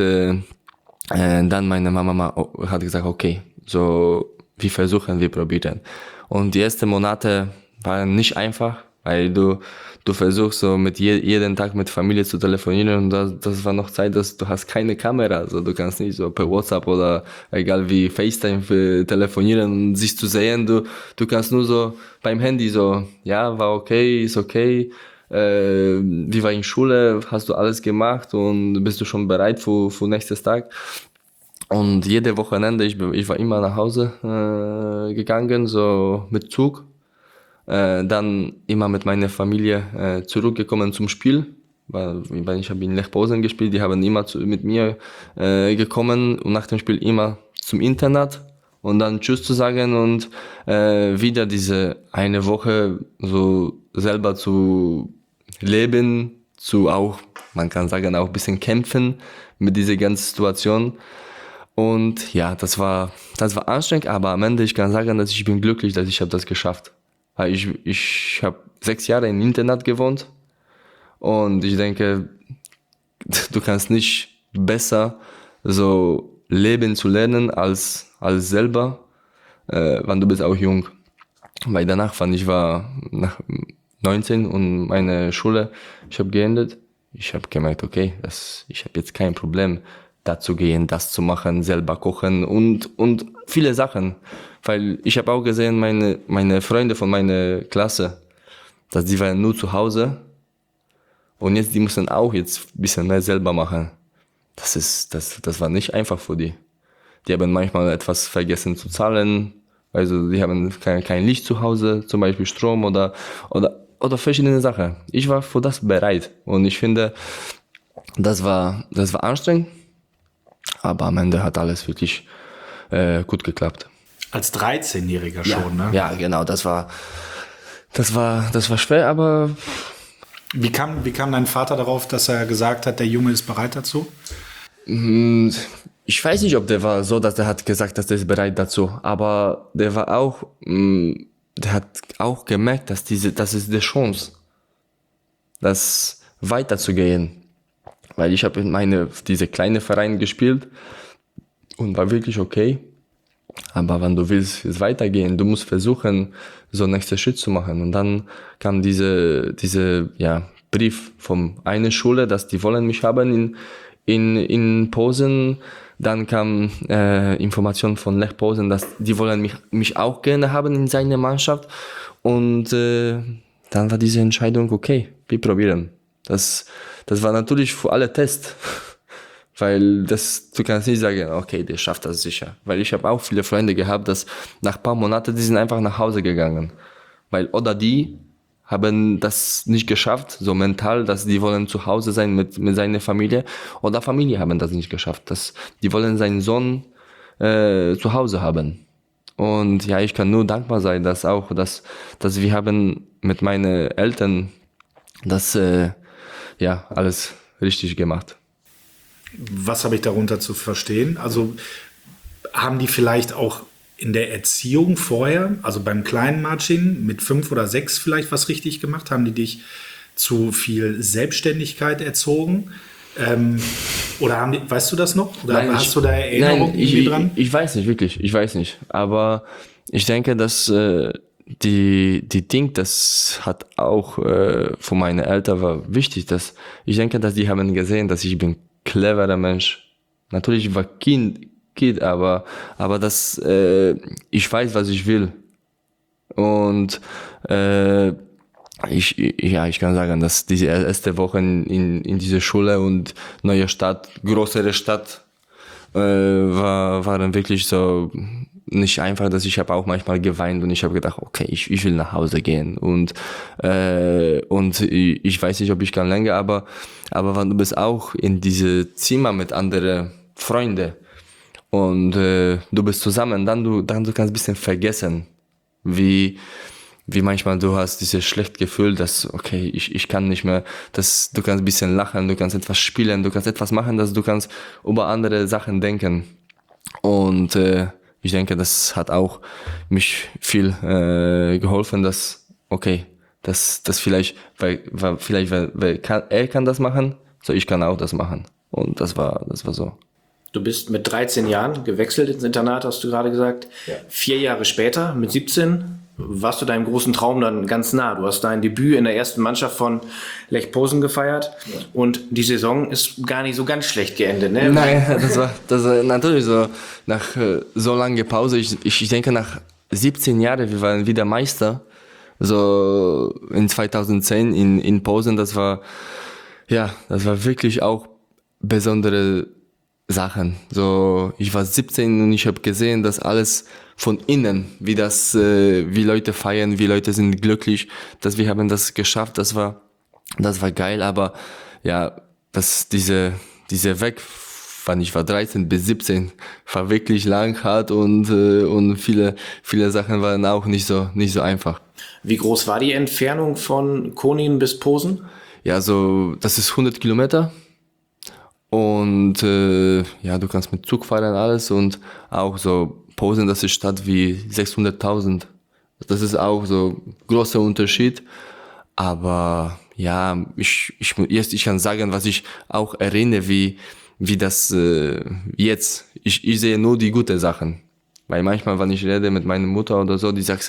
Speaker 4: dann meine Mama hat gesagt, okay, so, wir probieren. Und die ersten Monate waren nicht einfach, weil du versuchst so mit jeden Tag mit Familie zu telefonieren und das war noch Zeit, dass du hast keine Kamera, also du kannst nicht so per WhatsApp oder egal wie FaceTime telefonieren und sich zu sehen, du kannst nur so beim Handy so, ja, war okay, ist okay, wie war in Schule, hast du alles gemacht und bist du schon bereit für nächstes Tag? Und jede Wochenende, ich war immer nach Hause gegangen, so mit Zug. Dann immer mit meiner Familie zurückgekommen zum Spiel, weil ich habe in Lech Posen gespielt, die haben immer mit mir gekommen und nach dem Spiel immer zum Internat und dann Tschüss zu sagen und wieder diese eine Woche so selber zu leben, zu auch, man kann sagen, auch ein bisschen kämpfen mit dieser ganzen Situation. Und ja, das war anstrengend, aber am Ende ich kann sagen, dass ich bin glücklich, dass ich habe das geschafft. Ich habe 6 Jahre im Internat gewohnt und ich denke, du kannst nicht besser so leben zu lernen als selber, wenn du bist auch jung. Weil danach, wenn ich war nach 19 und meine Schule, ich habe geendet, ich habe gemerkt, okay, ich habe jetzt kein Problem, da zu gehen, das zu machen, selber kochen und viele Sachen. Weil ich habe auch gesehen, meine Freunde von meiner Klasse, dass die waren nur zu Hause und jetzt die mussten auch jetzt ein bisschen mehr selber machen. Das war nicht einfach für die. Die haben manchmal etwas vergessen zu zahlen, also die haben kein Licht zu Hause, zum Beispiel Strom oder verschiedene Sachen. Ich war für das bereit und ich finde, das war anstrengend, aber am Ende hat alles wirklich gut geklappt.
Speaker 2: Als 13-Jähriger schon, ne?
Speaker 4: Ja, genau, das war schwer, aber
Speaker 2: Wie kam dein Vater darauf, dass er gesagt hat, der Junge ist bereit dazu?
Speaker 4: ich weiß nicht, ob der war so, dass der hat gesagt, dass der ist bereit dazu, aber der war auch, der hat auch gemerkt, dass das ist die Chance, das weiterzugehen. Weil ich habe in diese kleine Verein gespielt und war wirklich okay. Aber wenn du willst es weitergehen, du musst versuchen, so einen nächsten Schritt zu machen. Und dann kam diese Brief von einer Schule, dass die wollen mich haben in Posen. Dann kam Information von Lech Posen, dass die wollen mich auch gerne haben in seiner Mannschaft. Und dann war diese Entscheidung, okay, wir probieren. Das war natürlich für alle Test. Weil du kannst nicht sagen, okay, der schafft das sicher. Weil ich habe auch viele Freunde gehabt, dass nach ein paar Monaten, die sind einfach nach Hause gegangen. Weil oder die haben das nicht geschafft, so mental, dass die wollen zu Hause sein mit seiner Familie. Oder Familie haben das nicht geschafft. Die wollen seinen Sohn zu Hause haben. Und ja, ich kann nur dankbar sein, dass wir haben mit meinen Eltern das alles richtig gemacht.
Speaker 2: Was habe ich darunter zu verstehen? Also haben die vielleicht auch in der Erziehung vorher, also beim kleinen Marcin mit 5 oder 6 vielleicht was richtig gemacht? Haben die dich zu viel Selbstständigkeit erzogen? Oder weißt du das noch? Oder
Speaker 4: Nein,
Speaker 2: hast du da Erinnerungen irgendwie dran?
Speaker 4: Ich weiß nicht, wirklich. Ich weiß nicht. Aber ich denke, dass die Ding, das hat auch für meine Eltern war wichtig. Ich denke, dass die haben gesehen, dass ich bin cleverer Mensch. Natürlich war Kind, aber ich weiß, was ich will. Und ich kann sagen, dass diese erste Woche in dieser Schule und neue Stadt, größere Stadt, waren wirklich so nicht einfach, dass ich habe auch manchmal geweint und ich habe gedacht, okay, ich will nach Hause gehen und ich weiß nicht, ob ich kann länger, aber wenn du bist auch in diese Zimmer mit anderen Freunden und du bist zusammen, dann du kannst ein bisschen vergessen, wie manchmal du hast dieses schlechte Gefühl, dass, okay, ich kann nicht mehr, dass du kannst ein bisschen lachen, du kannst etwas spielen, du kannst etwas machen, dass du kannst über andere Sachen denken. Und ich denke, das hat auch mich viel geholfen, dass, okay, das vielleicht, weil er kann das machen, so ich kann auch das machen. Und das war so.
Speaker 3: Du bist mit 13 Jahren gewechselt ins Internat, hast du gerade gesagt. Ja. 4 Jahre später, mit 17, warst du deinem großen Traum dann ganz nah. Du hast dein Debüt in der ersten Mannschaft von Lech Posen gefeiert. Ja. Und die Saison ist gar nicht so ganz schlecht geendet, ne?
Speaker 4: Nein, das war natürlich so. Nach so langer Pause, ich denke nach 17 Jahren, wir waren wieder Meister. So in 2010 in Posen, das war wirklich auch besondere Sachen. So, ich war 17 und ich habe gesehen, dass alles von innen, wie Leute feiern, wie Leute sind glücklich, dass wir haben das geschafft. Das war geil, aber ja, dass diese Weg, wann ich war 13 bis 17, war wirklich lang, hart und viele Sachen waren auch nicht so einfach.
Speaker 3: Wie groß war die Entfernung von Konin bis Posen?
Speaker 4: Ja, so, das ist 100 Kilometer. Und du kannst mit Zug fahren alles und auch so Posen, das ist Stadt wie 600.000. Das ist auch so großer Unterschied. Aber ja, ich kann sagen, was ich auch erinnere, wie das jetzt. Ich sehe nur die guten Sachen. Weil manchmal, wenn ich rede mit meiner Mutter oder so, die sagt,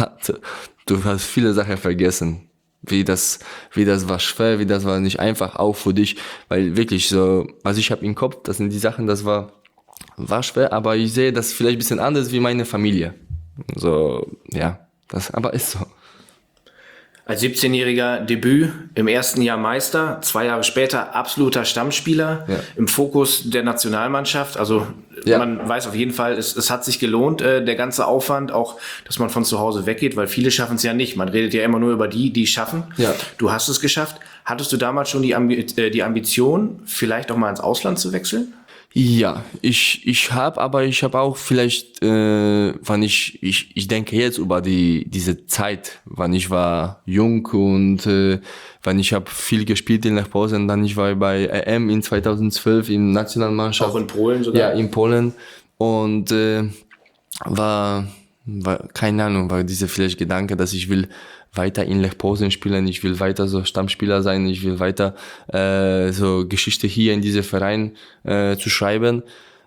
Speaker 4: du hast viele Sachen vergessen. Wie das war schwer, wie das war nicht einfach, auch für dich, weil wirklich so, was ich habe im Kopf, das sind die Sachen, das war schwer, aber ich sehe das vielleicht ein bisschen anders wie meine Familie. So, ja, das aber ist so.
Speaker 3: Als 17-jähriger Debüt, im ersten Jahr Meister, 2 Jahre später absoluter Stammspieler, im Fokus der Nationalmannschaft. Also man weiß auf jeden Fall, es hat sich gelohnt, der ganze Aufwand, auch, dass man von zu Hause weggeht, weil viele schaffen es ja nicht. Man redet ja immer nur über die es schaffen. Ja. Du hast es geschafft. Hattest du damals schon die Ambition, vielleicht auch mal ins Ausland zu wechseln?
Speaker 4: Ja, ich habe auch vielleicht, wann ich denke jetzt über diese Zeit, wann ich war jung und wann ich habe viel gespielt in Lech Posen, dann ich war bei EM in 2012 in Nationalmannschaft.
Speaker 3: Auch in Polen sogar?
Speaker 4: Ja, in Polen und war keine Ahnung, war dieser vielleicht Gedanke, dass ich will weiter in Lech Posen spielen, ich will weiter so Stammspieler sein, ich will weiter so Geschichte hier in diesem Verein zu schreiben.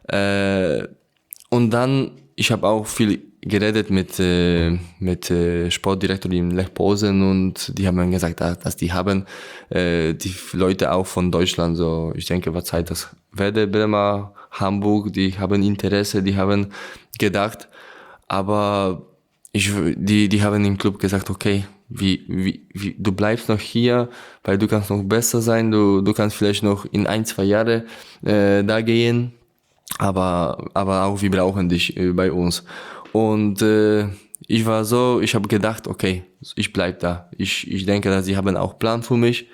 Speaker 4: Und dann, ich habe auch viel geredet mit Sportdirektor in Lech Posen und die haben mir gesagt, dass die haben die Leute auch von Deutschland, so ich denke, war Zeit, dass Werder Bremer, Hamburg, die haben Interesse, die haben gedacht, aber die haben im Club gesagt, okay, wie du bleibst noch hier, weil du kannst noch besser sein, du kannst vielleicht noch in 1-2 Jahre da gehen, aber auch wir brauchen dich bei uns. Und ich habe gedacht, okay, ich bleib da. Ich denke, dass sie haben auch Plan für mich.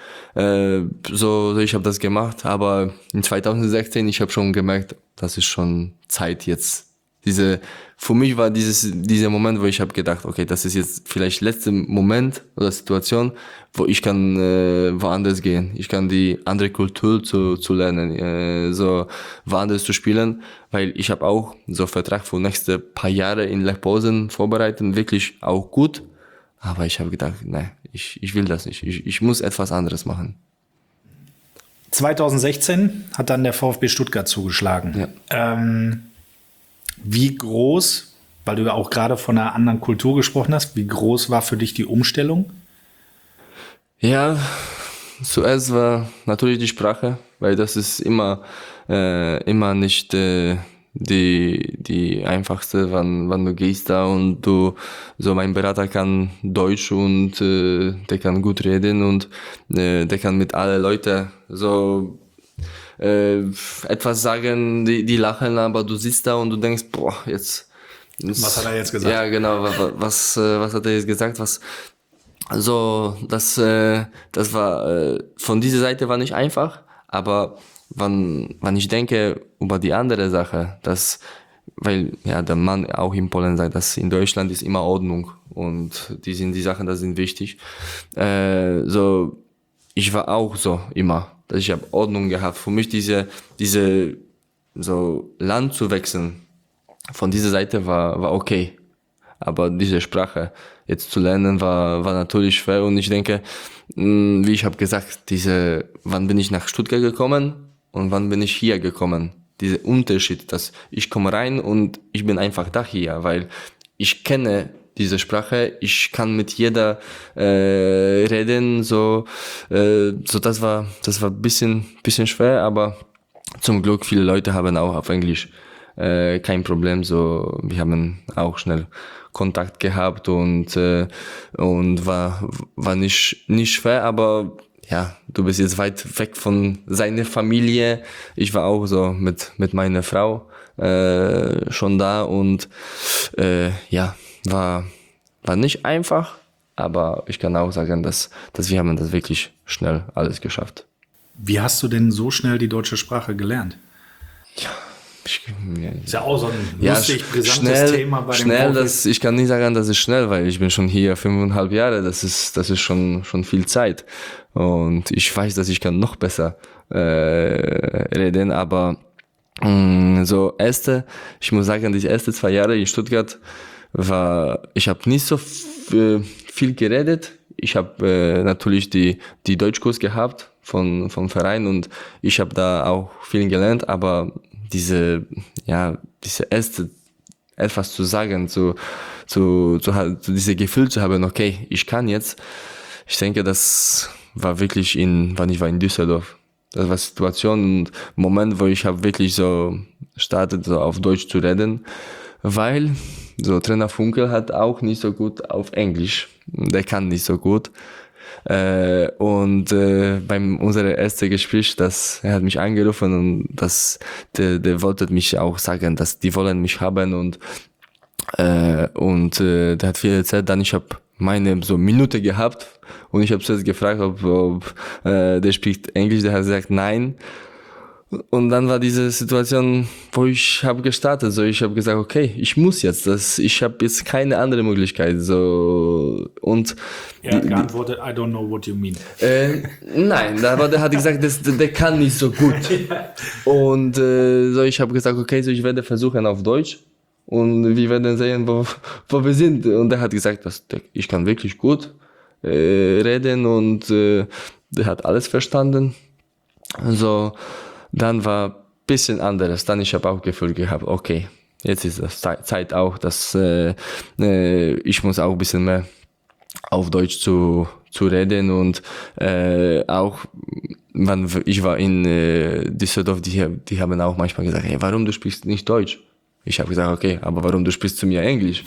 Speaker 4: Ich habe das gemacht, aber in 2016, ich habe schon gemerkt, das ist schon Zeit jetzt. Für mich war dieser Moment, wo ich habe gedacht, okay, das ist jetzt vielleicht letzte Moment oder Situation, wo ich kann woanders gehen. Ich kann die andere Kultur zu lernen, so woanders zu spielen, weil ich habe auch so Vertrag für nächste paar Jahre in Lech Posen vorbereitet, wirklich auch gut. Aber ich habe gedacht, nein, ich will das nicht. Ich muss etwas anderes machen.
Speaker 2: 2016 hat dann der VfB Stuttgart zugeschlagen. Ja. Wie groß, weil du ja auch gerade von einer anderen Kultur gesprochen hast, wie groß war für dich die Umstellung?
Speaker 4: Ja, zuerst war natürlich die Sprache, weil das ist immer nicht die einfachste, wann du gehst da und mein Berater kann Deutsch und der kann gut reden und der kann mit allen Leuten so etwas sagen, die lachen, aber du sitzt da und du denkst, boah, jetzt...
Speaker 2: Was hat er jetzt gesagt?
Speaker 4: Ja, genau, was hat er jetzt gesagt, das war, von dieser Seite war nicht einfach, aber wenn ich denke über die andere Sache, weil ja der Mann auch in Polen sagt, dass in Deutschland ist immer Ordnung und die Sachen, das sind wichtig, ich war auch so immer. Ich habe Ordnung gehabt. Für mich diese so Land zu wechseln, von dieser Seite war okay. Aber diese Sprache jetzt zu lernen war natürlich schwer. Und ich denke, wie ich habe gesagt, wann bin ich nach Stuttgart gekommen und wann bin ich hier gekommen? Dieser Unterschied, dass ich komme rein und ich bin einfach da hier, weil ich kenne diese Sprache, ich kann mit jeder reden, das war ein bisschen schwer, aber zum Glück viele Leute haben auch auf Englisch kein Problem, so wir haben auch schnell Kontakt gehabt und war nicht schwer, aber ja, du bist jetzt weit weg von seiner Familie. Ich war auch so mit meiner Frau schon da und war nicht einfach, aber ich kann auch sagen, dass wir haben das wirklich schnell alles geschafft.
Speaker 2: Wie hast du denn so schnell die deutsche Sprache gelernt?
Speaker 4: Ja,
Speaker 2: ist ja auch so ein lustig, brisantes Thema bei
Speaker 4: den Profis. Ich kann nicht sagen, das ist schnell, weil ich bin schon hier 5,5 Jahre, das ist schon viel Zeit. Und ich weiß, dass ich kann noch besser reden, aber ich muss sagen, die ersten 2 Jahre in Stuttgart ich habe nicht so viel geredet. Ich habe natürlich die Deutschkurs gehabt vom Verein und ich habe da auch viel gelernt, aber diese erste etwas zu sagen, diese Gefühl zu haben, okay, ich kann jetzt. Ich denke, das war wirklich wann ich war in Düsseldorf. Das war Situation und Moment, wo ich habe wirklich so startet, so auf Deutsch zu reden, weil so Trainer Funkel hat auch nicht so gut auf Englisch. Der kann nicht so gut. Beim unserem ersten Gespräch, er hat mich angerufen und der wollte mich auch sagen, dass die wollen mich haben und der hat viel erzählt. Dann ich habe meine so Minute gehabt und ich habe zuerst gefragt, ob der spricht Englisch. Der hat gesagt nein. Und dann war diese Situation, wo ich habe gestartet, so ich habe gesagt, okay, ich muss jetzt, ich habe jetzt keine andere Möglichkeit, so und
Speaker 2: er hat geantwortet, I don't know what you mean.
Speaker 4: Nein, aber der hat gesagt, der kann nicht so gut. Und so ich habe gesagt, okay, so ich werde versuchen auf Deutsch und wir werden sehen, wo wir sind. Und der hat gesagt, ich kann wirklich gut reden und der hat alles verstanden. Also dann war ein bisschen anderes. Dann ich habe auch Gefühl gehabt, okay, jetzt ist das Zeit auch, dass ich muss auch ein bisschen mehr auf Deutsch zu reden und auch, wenn ich war in Düsseldorf, die haben auch manchmal gesagt, hey, warum du sprichst nicht Deutsch? Ich habe gesagt, okay, aber warum du sprichst zu mir Englisch?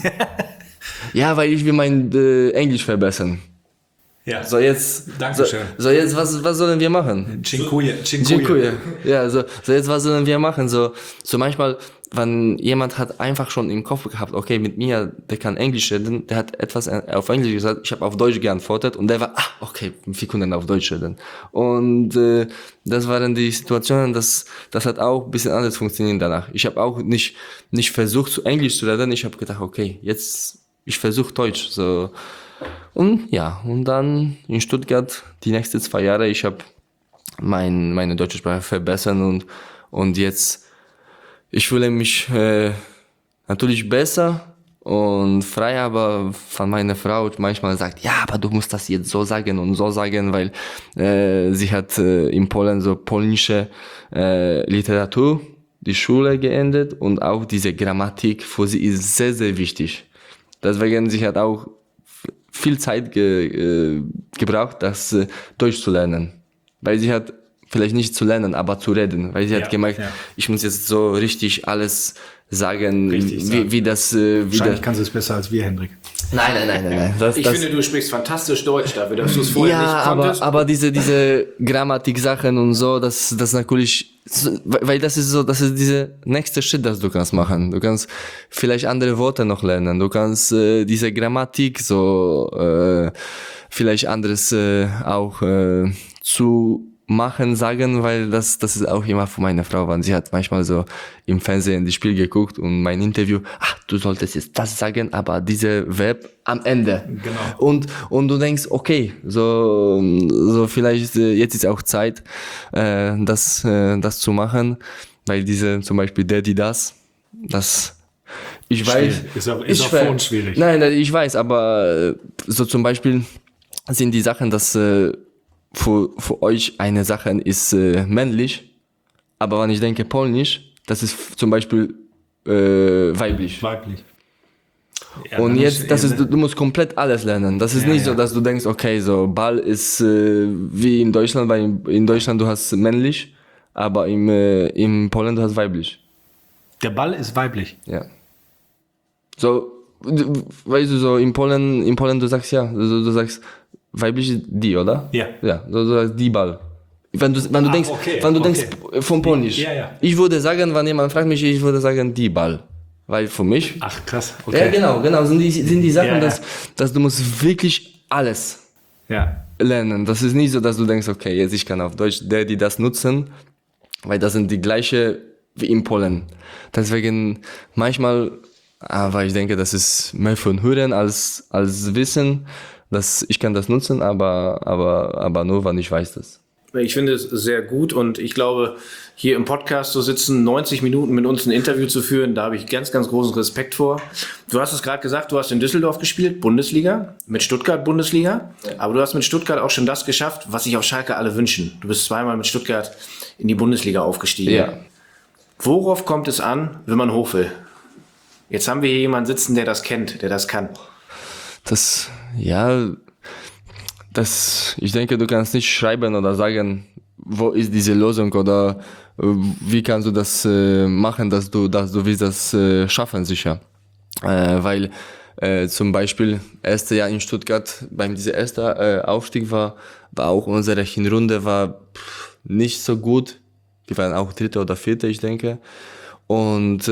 Speaker 4: Ja, weil ich will mein Englisch verbessern.
Speaker 2: Ja.
Speaker 4: So jetzt,
Speaker 2: Dankeschön.
Speaker 4: So jetzt, was sollen wir machen? Dziękuję. Ja, so jetzt, was sollen wir machen? So manchmal, wenn jemand hat einfach schon im Kopf gehabt, okay, mit mir, der kann Englisch reden, der hat etwas auf Englisch gesagt, ich habe auf Deutsch geantwortet und der war, okay, wir können auf Deutsch reden. Und das waren die Situationen, das hat auch ein bisschen anders funktioniert danach. Ich habe auch nicht versucht, zu Englisch zu reden, ich habe gedacht, okay, jetzt, ich versuche Deutsch, so. Und dann in Stuttgart die nächsten 2 Jahre, ich habe meine deutsche Sprache verbessern und jetzt, ich fühle mich natürlich besser und frei, aber von meiner Frau manchmal sagt, ja, aber du musst das jetzt so sagen und so sagen, weil sie hat in Polen so polnische Literatur, die Schule geendet und auch diese Grammatik für sie ist sehr, sehr wichtig. Deswegen sie hat auch viel Zeit gebraucht, das Deutsch zu lernen. Weil sie hat vielleicht nicht zu lernen, aber zu reden. Weil sie hat gemerkt, ich muss jetzt so richtig alles sagen, wie das...
Speaker 2: Wahrscheinlich kannst du es besser als wir, Hendrik.
Speaker 4: Nein.
Speaker 3: Ich finde, du sprichst fantastisch Deutsch dafür, dass du es vorher nicht konntest.
Speaker 4: Aber diese Grammatik-Sachen und so, das natürlich, weil das ist diese nächste Schritt, das du kannst machen. Du kannst vielleicht andere Worte noch lernen. Du kannst diese Grammatik so vielleicht anderes auch zu machen, sagen, weil das ist auch immer von meiner Frau, weil sie hat manchmal so im Fernsehen das Spiel geguckt und mein Interview, du solltest jetzt das sagen, aber diese Verb am Ende. Genau. Und du denkst, okay, so vielleicht jetzt ist auch Zeit, das zu machen, weil diese zum Beispiel Daddy das ich weiß,
Speaker 2: ist auch für uns schwierig.
Speaker 4: Nein, ich weiß, aber so zum Beispiel sind die Sachen, dass für euch eine Sache ist männlich, aber wenn ich denke polnisch, das ist zum Beispiel weiblich. Ja, und jetzt, du musst komplett alles lernen. Das ist nicht so, dass du denkst, okay, so Ball ist wie in Deutschland, weil in Deutschland du hast männlich, aber in Polen du hast weiblich.
Speaker 2: Der Ball ist weiblich?
Speaker 4: Ja. So, weißt du, so in Polen du sagst du sagst weiblich die, oder?
Speaker 2: Ja.
Speaker 4: Ja, du sagst die Ball. Wenn du denkst, denkst vom Polnisch.
Speaker 2: Ja.
Speaker 4: Ich würde sagen, wenn jemand fragt mich, ich würde sagen die Ball. Weil für mich...
Speaker 2: Ach, krass. Okay.
Speaker 4: Ja, genau. Sind die Sachen, dass du musst wirklich alles lernen. Das ist nicht so, dass du denkst, okay, jetzt ich kann auf Deutsch die das nutzen, weil das sind die gleiche wie in Polen. Deswegen manchmal, aber ich denke, das ist mehr von Hören als Wissen, dass ich kann das nutzen, aber nur, wenn ich weiß das.
Speaker 3: Ich finde es sehr gut und ich glaube, hier im Podcast zu sitzen, 90 Minuten mit uns ein Interview zu führen, da habe ich ganz, ganz großen Respekt vor. Du hast es gerade gesagt, du hast in Düsseldorf gespielt, Bundesliga, mit Stuttgart Bundesliga, aber du hast mit Stuttgart auch schon das geschafft, was sich auf Schalke alle wünschen. Du bist 2-mal mit Stuttgart in die Bundesliga aufgestiegen. Ja. Worauf kommt es an, wenn man hoch will? Jetzt haben wir hier jemanden sitzen, der das kennt, der das kann.
Speaker 4: Ich denke, du kannst nicht schreiben oder sagen, wo ist diese Lösung oder wie kannst du das machen, dass du willst das schaffen, sicher. weil zum Beispiel erste Jahr in Stuttgart, dieser erste Aufstieg war auch unsere Hinrunde war nicht so gut. Wir waren auch Dritter oder Vierter, ich denke. Und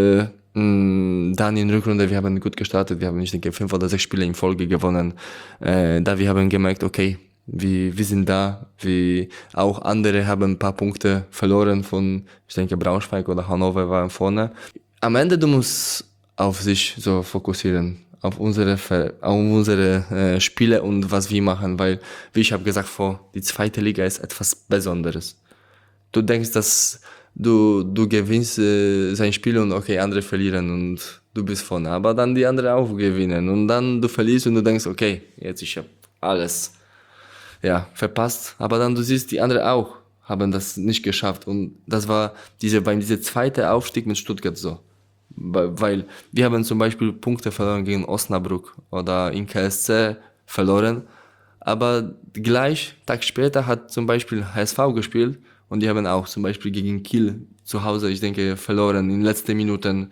Speaker 4: dann in Rückrunde, wir haben gut gestartet, wir haben, ich denke, 5 oder 6 Spiele in Folge gewonnen. Da wir haben gemerkt, okay, wir sind da, wie auch andere haben ein paar Punkte verloren von, ich denke, Braunschweig oder Hannover waren vorne. Am Ende, du musst auf sich so fokussieren, auf unsere Spiele und was wir machen, weil, wie ich habe gesagt, die zweite Liga ist etwas Besonderes. Du denkst, dass du gewinnst sein Spiel und okay, andere verlieren und du bist vorne, aber dann die anderen auch gewinnen und dann du verlierst und du denkst, okay, jetzt ich habe alles verpasst, aber dann du siehst, die anderen auch haben das nicht geschafft und das war beim zweite Aufstieg mit Stuttgart so. Weil wir haben zum Beispiel Punkte verloren gegen Osnabrück oder in KSC verloren, aber gleich Tag später hat zum Beispiel HSV gespielt und die haben auch zum Beispiel gegen Kiel zu Hause, ich denke, verloren in den letzten Minuten.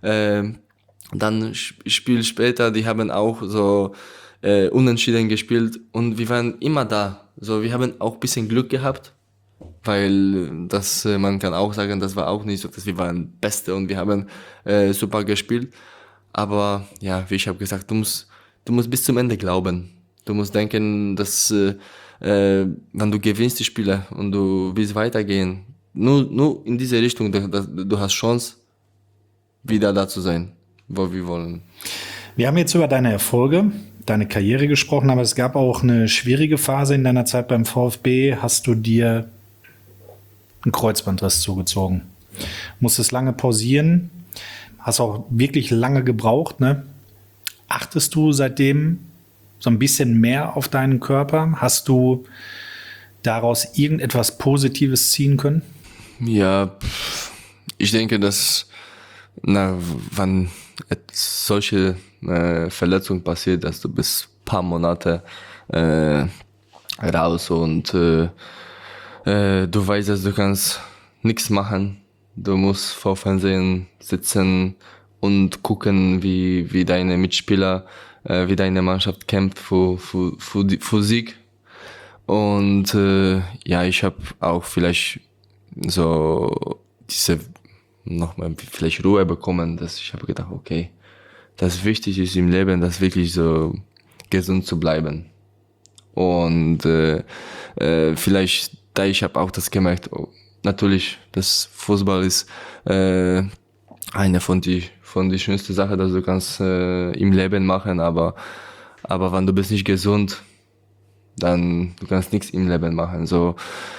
Speaker 4: Dann Spiel später, die haben auch so unentschieden gespielt und wir waren immer da. So, wir haben auch ein bisschen Glück gehabt, weil man kann auch sagen, das war auch nicht so, dass wir waren Beste und wir haben super gespielt. Aber ja, wie ich habe gesagt, du musst bis zum Ende glauben. Du musst denken, dass wenn du gewinnst die Spiele und du willst weitergehen, nur in diese Richtung, du hast Chance, wieder da zu sein, wo wir wollen.
Speaker 2: Wir haben jetzt über deine Erfolge, deine Karriere gesprochen, aber es gab auch eine schwierige Phase in deiner Zeit beim VfB. Hast du dir einen Kreuzbandriss zugezogen? Musstest lange pausieren, hast auch wirklich lange gebraucht, ne? Achtest du seitdem so ein bisschen mehr auf deinen Körper? Hast du daraus irgendetwas Positives ziehen können?
Speaker 4: Ja, ich denke, dass wann solche Verletzung passiert, dass du bis paar Monate raus und du weißt, dass du kannst nichts machen. Du musst vor Fernsehen sitzen und gucken, wie deine Mitspieler, wie deine Mannschaft kämpft für Sieg. Und ich habe auch vielleicht so nochmal vielleicht Ruhe bekommen, dass ich habe gedacht, okay, das wichtig ist im Leben, das wirklich so gesund zu bleiben. Und vielleicht, da ich habe auch das gemerkt, natürlich, das Fußball ist eine von die schönsten Sachen, dass du kannst im Leben machen, aber wenn du bist nicht gesund, dann du kannst nichts im Leben machen. So,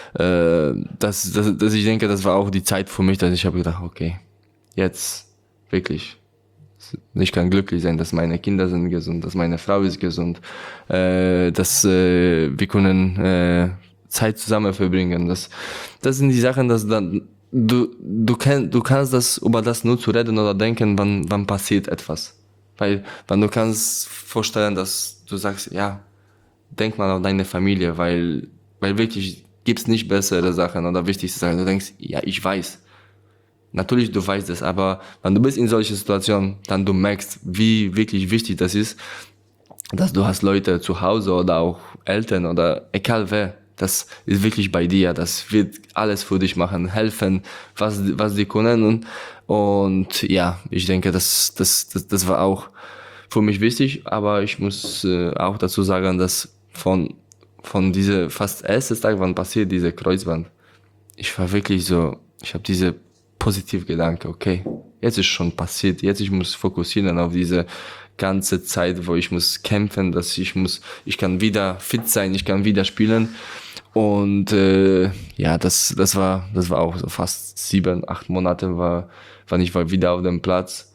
Speaker 4: ich denke, das war auch die Zeit für mich, dass ich habe gedacht, okay, jetzt wirklich, ich kann glücklich sein, dass meine Kinder sind gesund, dass meine Frau ist gesund, dass wir können Zeit zusammen verbringen. Das sind die Sachen, dass dann du kannst das über das nur zu reden oder denken, wann passiert etwas. Weil du kannst vorstellen, dass du sagst, ja, denk mal an deine Familie, weil wirklich gibt's nicht bessere Sachen oder wichtigste Sachen. Du denkst, ja, ich weiß. Natürlich, du weißt es, aber wenn du bist in solchen Situationen, dann du merkst, wie wirklich wichtig das ist, dass du hast Leute zu Hause oder auch Eltern oder egal wer, das ist wirklich bei dir, das wird alles für dich machen, helfen, was die können und ja, ich denke, das war auch für mich wichtig, aber ich muss auch dazu sagen, dass von diese fast ersten Tag, wann passiert diese Kreuzband, ich war wirklich so, ich habe diese positive Gedanke, okay, jetzt ist schon passiert, jetzt ich muss fokussieren auf diese ganze Zeit, wo ich muss kämpfen, dass ich kann wieder fit sein, ich kann wieder spielen und das war auch so fast 7-8 Monate war ich wieder auf dem Platz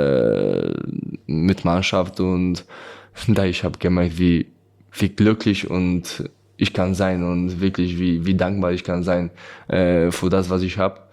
Speaker 4: mit Mannschaft und da ich habe gemerkt, wie glücklich und ich kann sein und wirklich wie dankbar ich kann sein für das, was ich habe.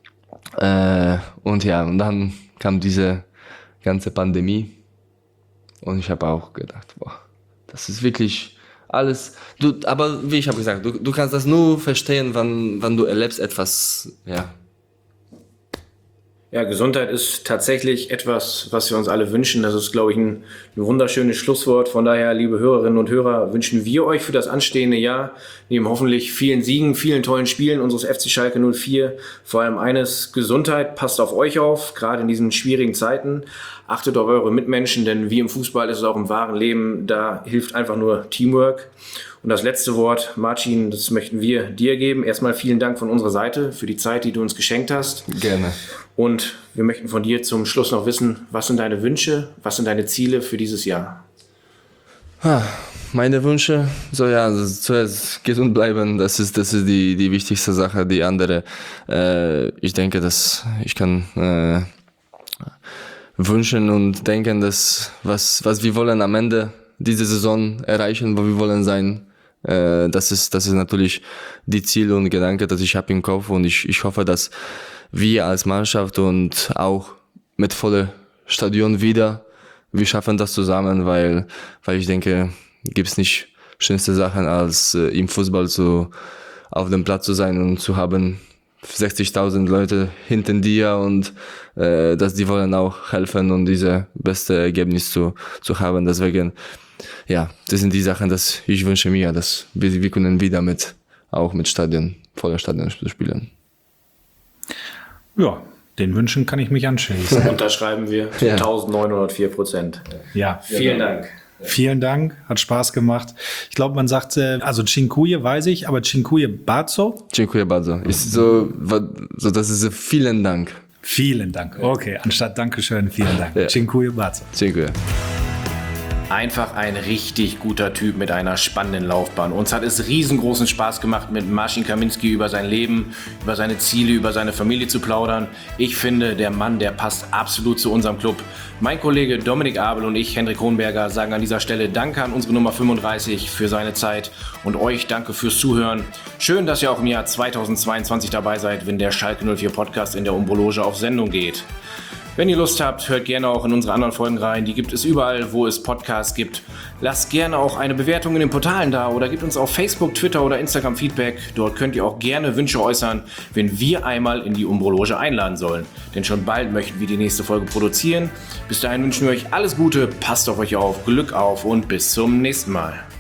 Speaker 4: Und dann kam diese ganze Pandemie und ich habe auch gedacht, boah, das ist wirklich alles. Aber wie ich habe gesagt, du kannst das nur verstehen, wenn du erlebst etwas,
Speaker 3: Ja, Gesundheit ist tatsächlich etwas, was wir uns alle wünschen. Das ist, glaube ich, ein wunderschönes Schlusswort. Von daher, liebe Hörerinnen und Hörer, wünschen wir euch für das anstehende Jahr neben hoffentlich vielen Siegen, vielen tollen Spielen unseres FC Schalke 04 vor allem eines: Gesundheit. Passt auf euch auf, gerade in diesen schwierigen Zeiten. Achtet auf eure Mitmenschen, denn wie im Fußball ist es auch im wahren Leben, da hilft einfach nur Teamwork. Und das letzte Wort, Marcin, das möchten wir dir geben. Erstmal vielen Dank von unserer Seite für die Zeit, die du uns geschenkt hast.
Speaker 4: Gerne.
Speaker 3: Und wir möchten von dir zum Schluss noch wissen, was sind deine Wünsche, was sind deine Ziele für dieses Jahr?
Speaker 4: Meine Wünsche, also zuerst gesund bleiben, das ist die wichtigste Sache. Die andere, ich denke, dass ich kann wünschen und denken, dass was wir wollen am Ende diese Saison erreichen, wo wir wollen sein, das ist natürlich die Ziele und Gedanke, das ich habe im Kopf, und ich hoffe, dass wir als Mannschaft und auch mit vollem Stadion wir schaffen das zusammen, weil ich denke, gibt's nicht schönste Sachen als im Fußball auf dem Platz zu sein und zu haben 60.000 Leute hinter dir und dass die wollen auch helfen und diese beste Ergebnis zu haben. Deswegen, ja, das sind die Sachen, dass ich wünsche mir, dass wir können wieder auch mit voller Stadion spielen.
Speaker 2: Ja, den Wünschen kann ich mich anschließen.
Speaker 3: Unterschreiben wir zu 1904%.
Speaker 2: Ja.
Speaker 3: Vielen Dank.
Speaker 2: Vielen Dank, hat Spaß gemacht. Ich glaube, man sagt, also Dziękuję weiß ich, aber Dziękuję bardzo?
Speaker 4: Dziękuję bardzo. Ist das ist vielen Dank.
Speaker 2: Vielen Dank. Okay, anstatt Dankeschön, vielen Dank.
Speaker 4: Ja.
Speaker 2: Dziękuję bardzo.
Speaker 4: Dziękuję.
Speaker 3: Einfach ein richtig guter Typ mit einer spannenden Laufbahn. Uns hat es riesengroßen Spaß gemacht, mit Marcin Kaminski über sein Leben, über seine Ziele, über seine Familie zu plaudern. Ich finde, der Mann, der passt absolut zu unserem Club. Mein Kollege Dominik Abel und ich, Hendrik Kronberger, sagen an dieser Stelle Danke an unsere Nummer 35 für seine Zeit und euch danke fürs Zuhören. Schön, dass ihr auch im Jahr 2022 dabei seid, wenn der Schalke 04 Podcast in der Umbro-Loge auf Sendung geht. Wenn ihr Lust habt, hört gerne auch in unsere anderen Folgen rein. Die gibt es überall, wo es Podcasts gibt. Lasst gerne auch eine Bewertung in den Portalen da oder gebt uns auf Facebook, Twitter oder Instagram Feedback. Dort könnt ihr auch gerne Wünsche äußern, wenn wir einmal in die Umbro-Loge einladen sollen. Denn schon bald möchten wir die nächste Folge produzieren. Bis dahin wünschen wir euch alles Gute, passt auf euch auf, Glück auf und bis zum nächsten Mal.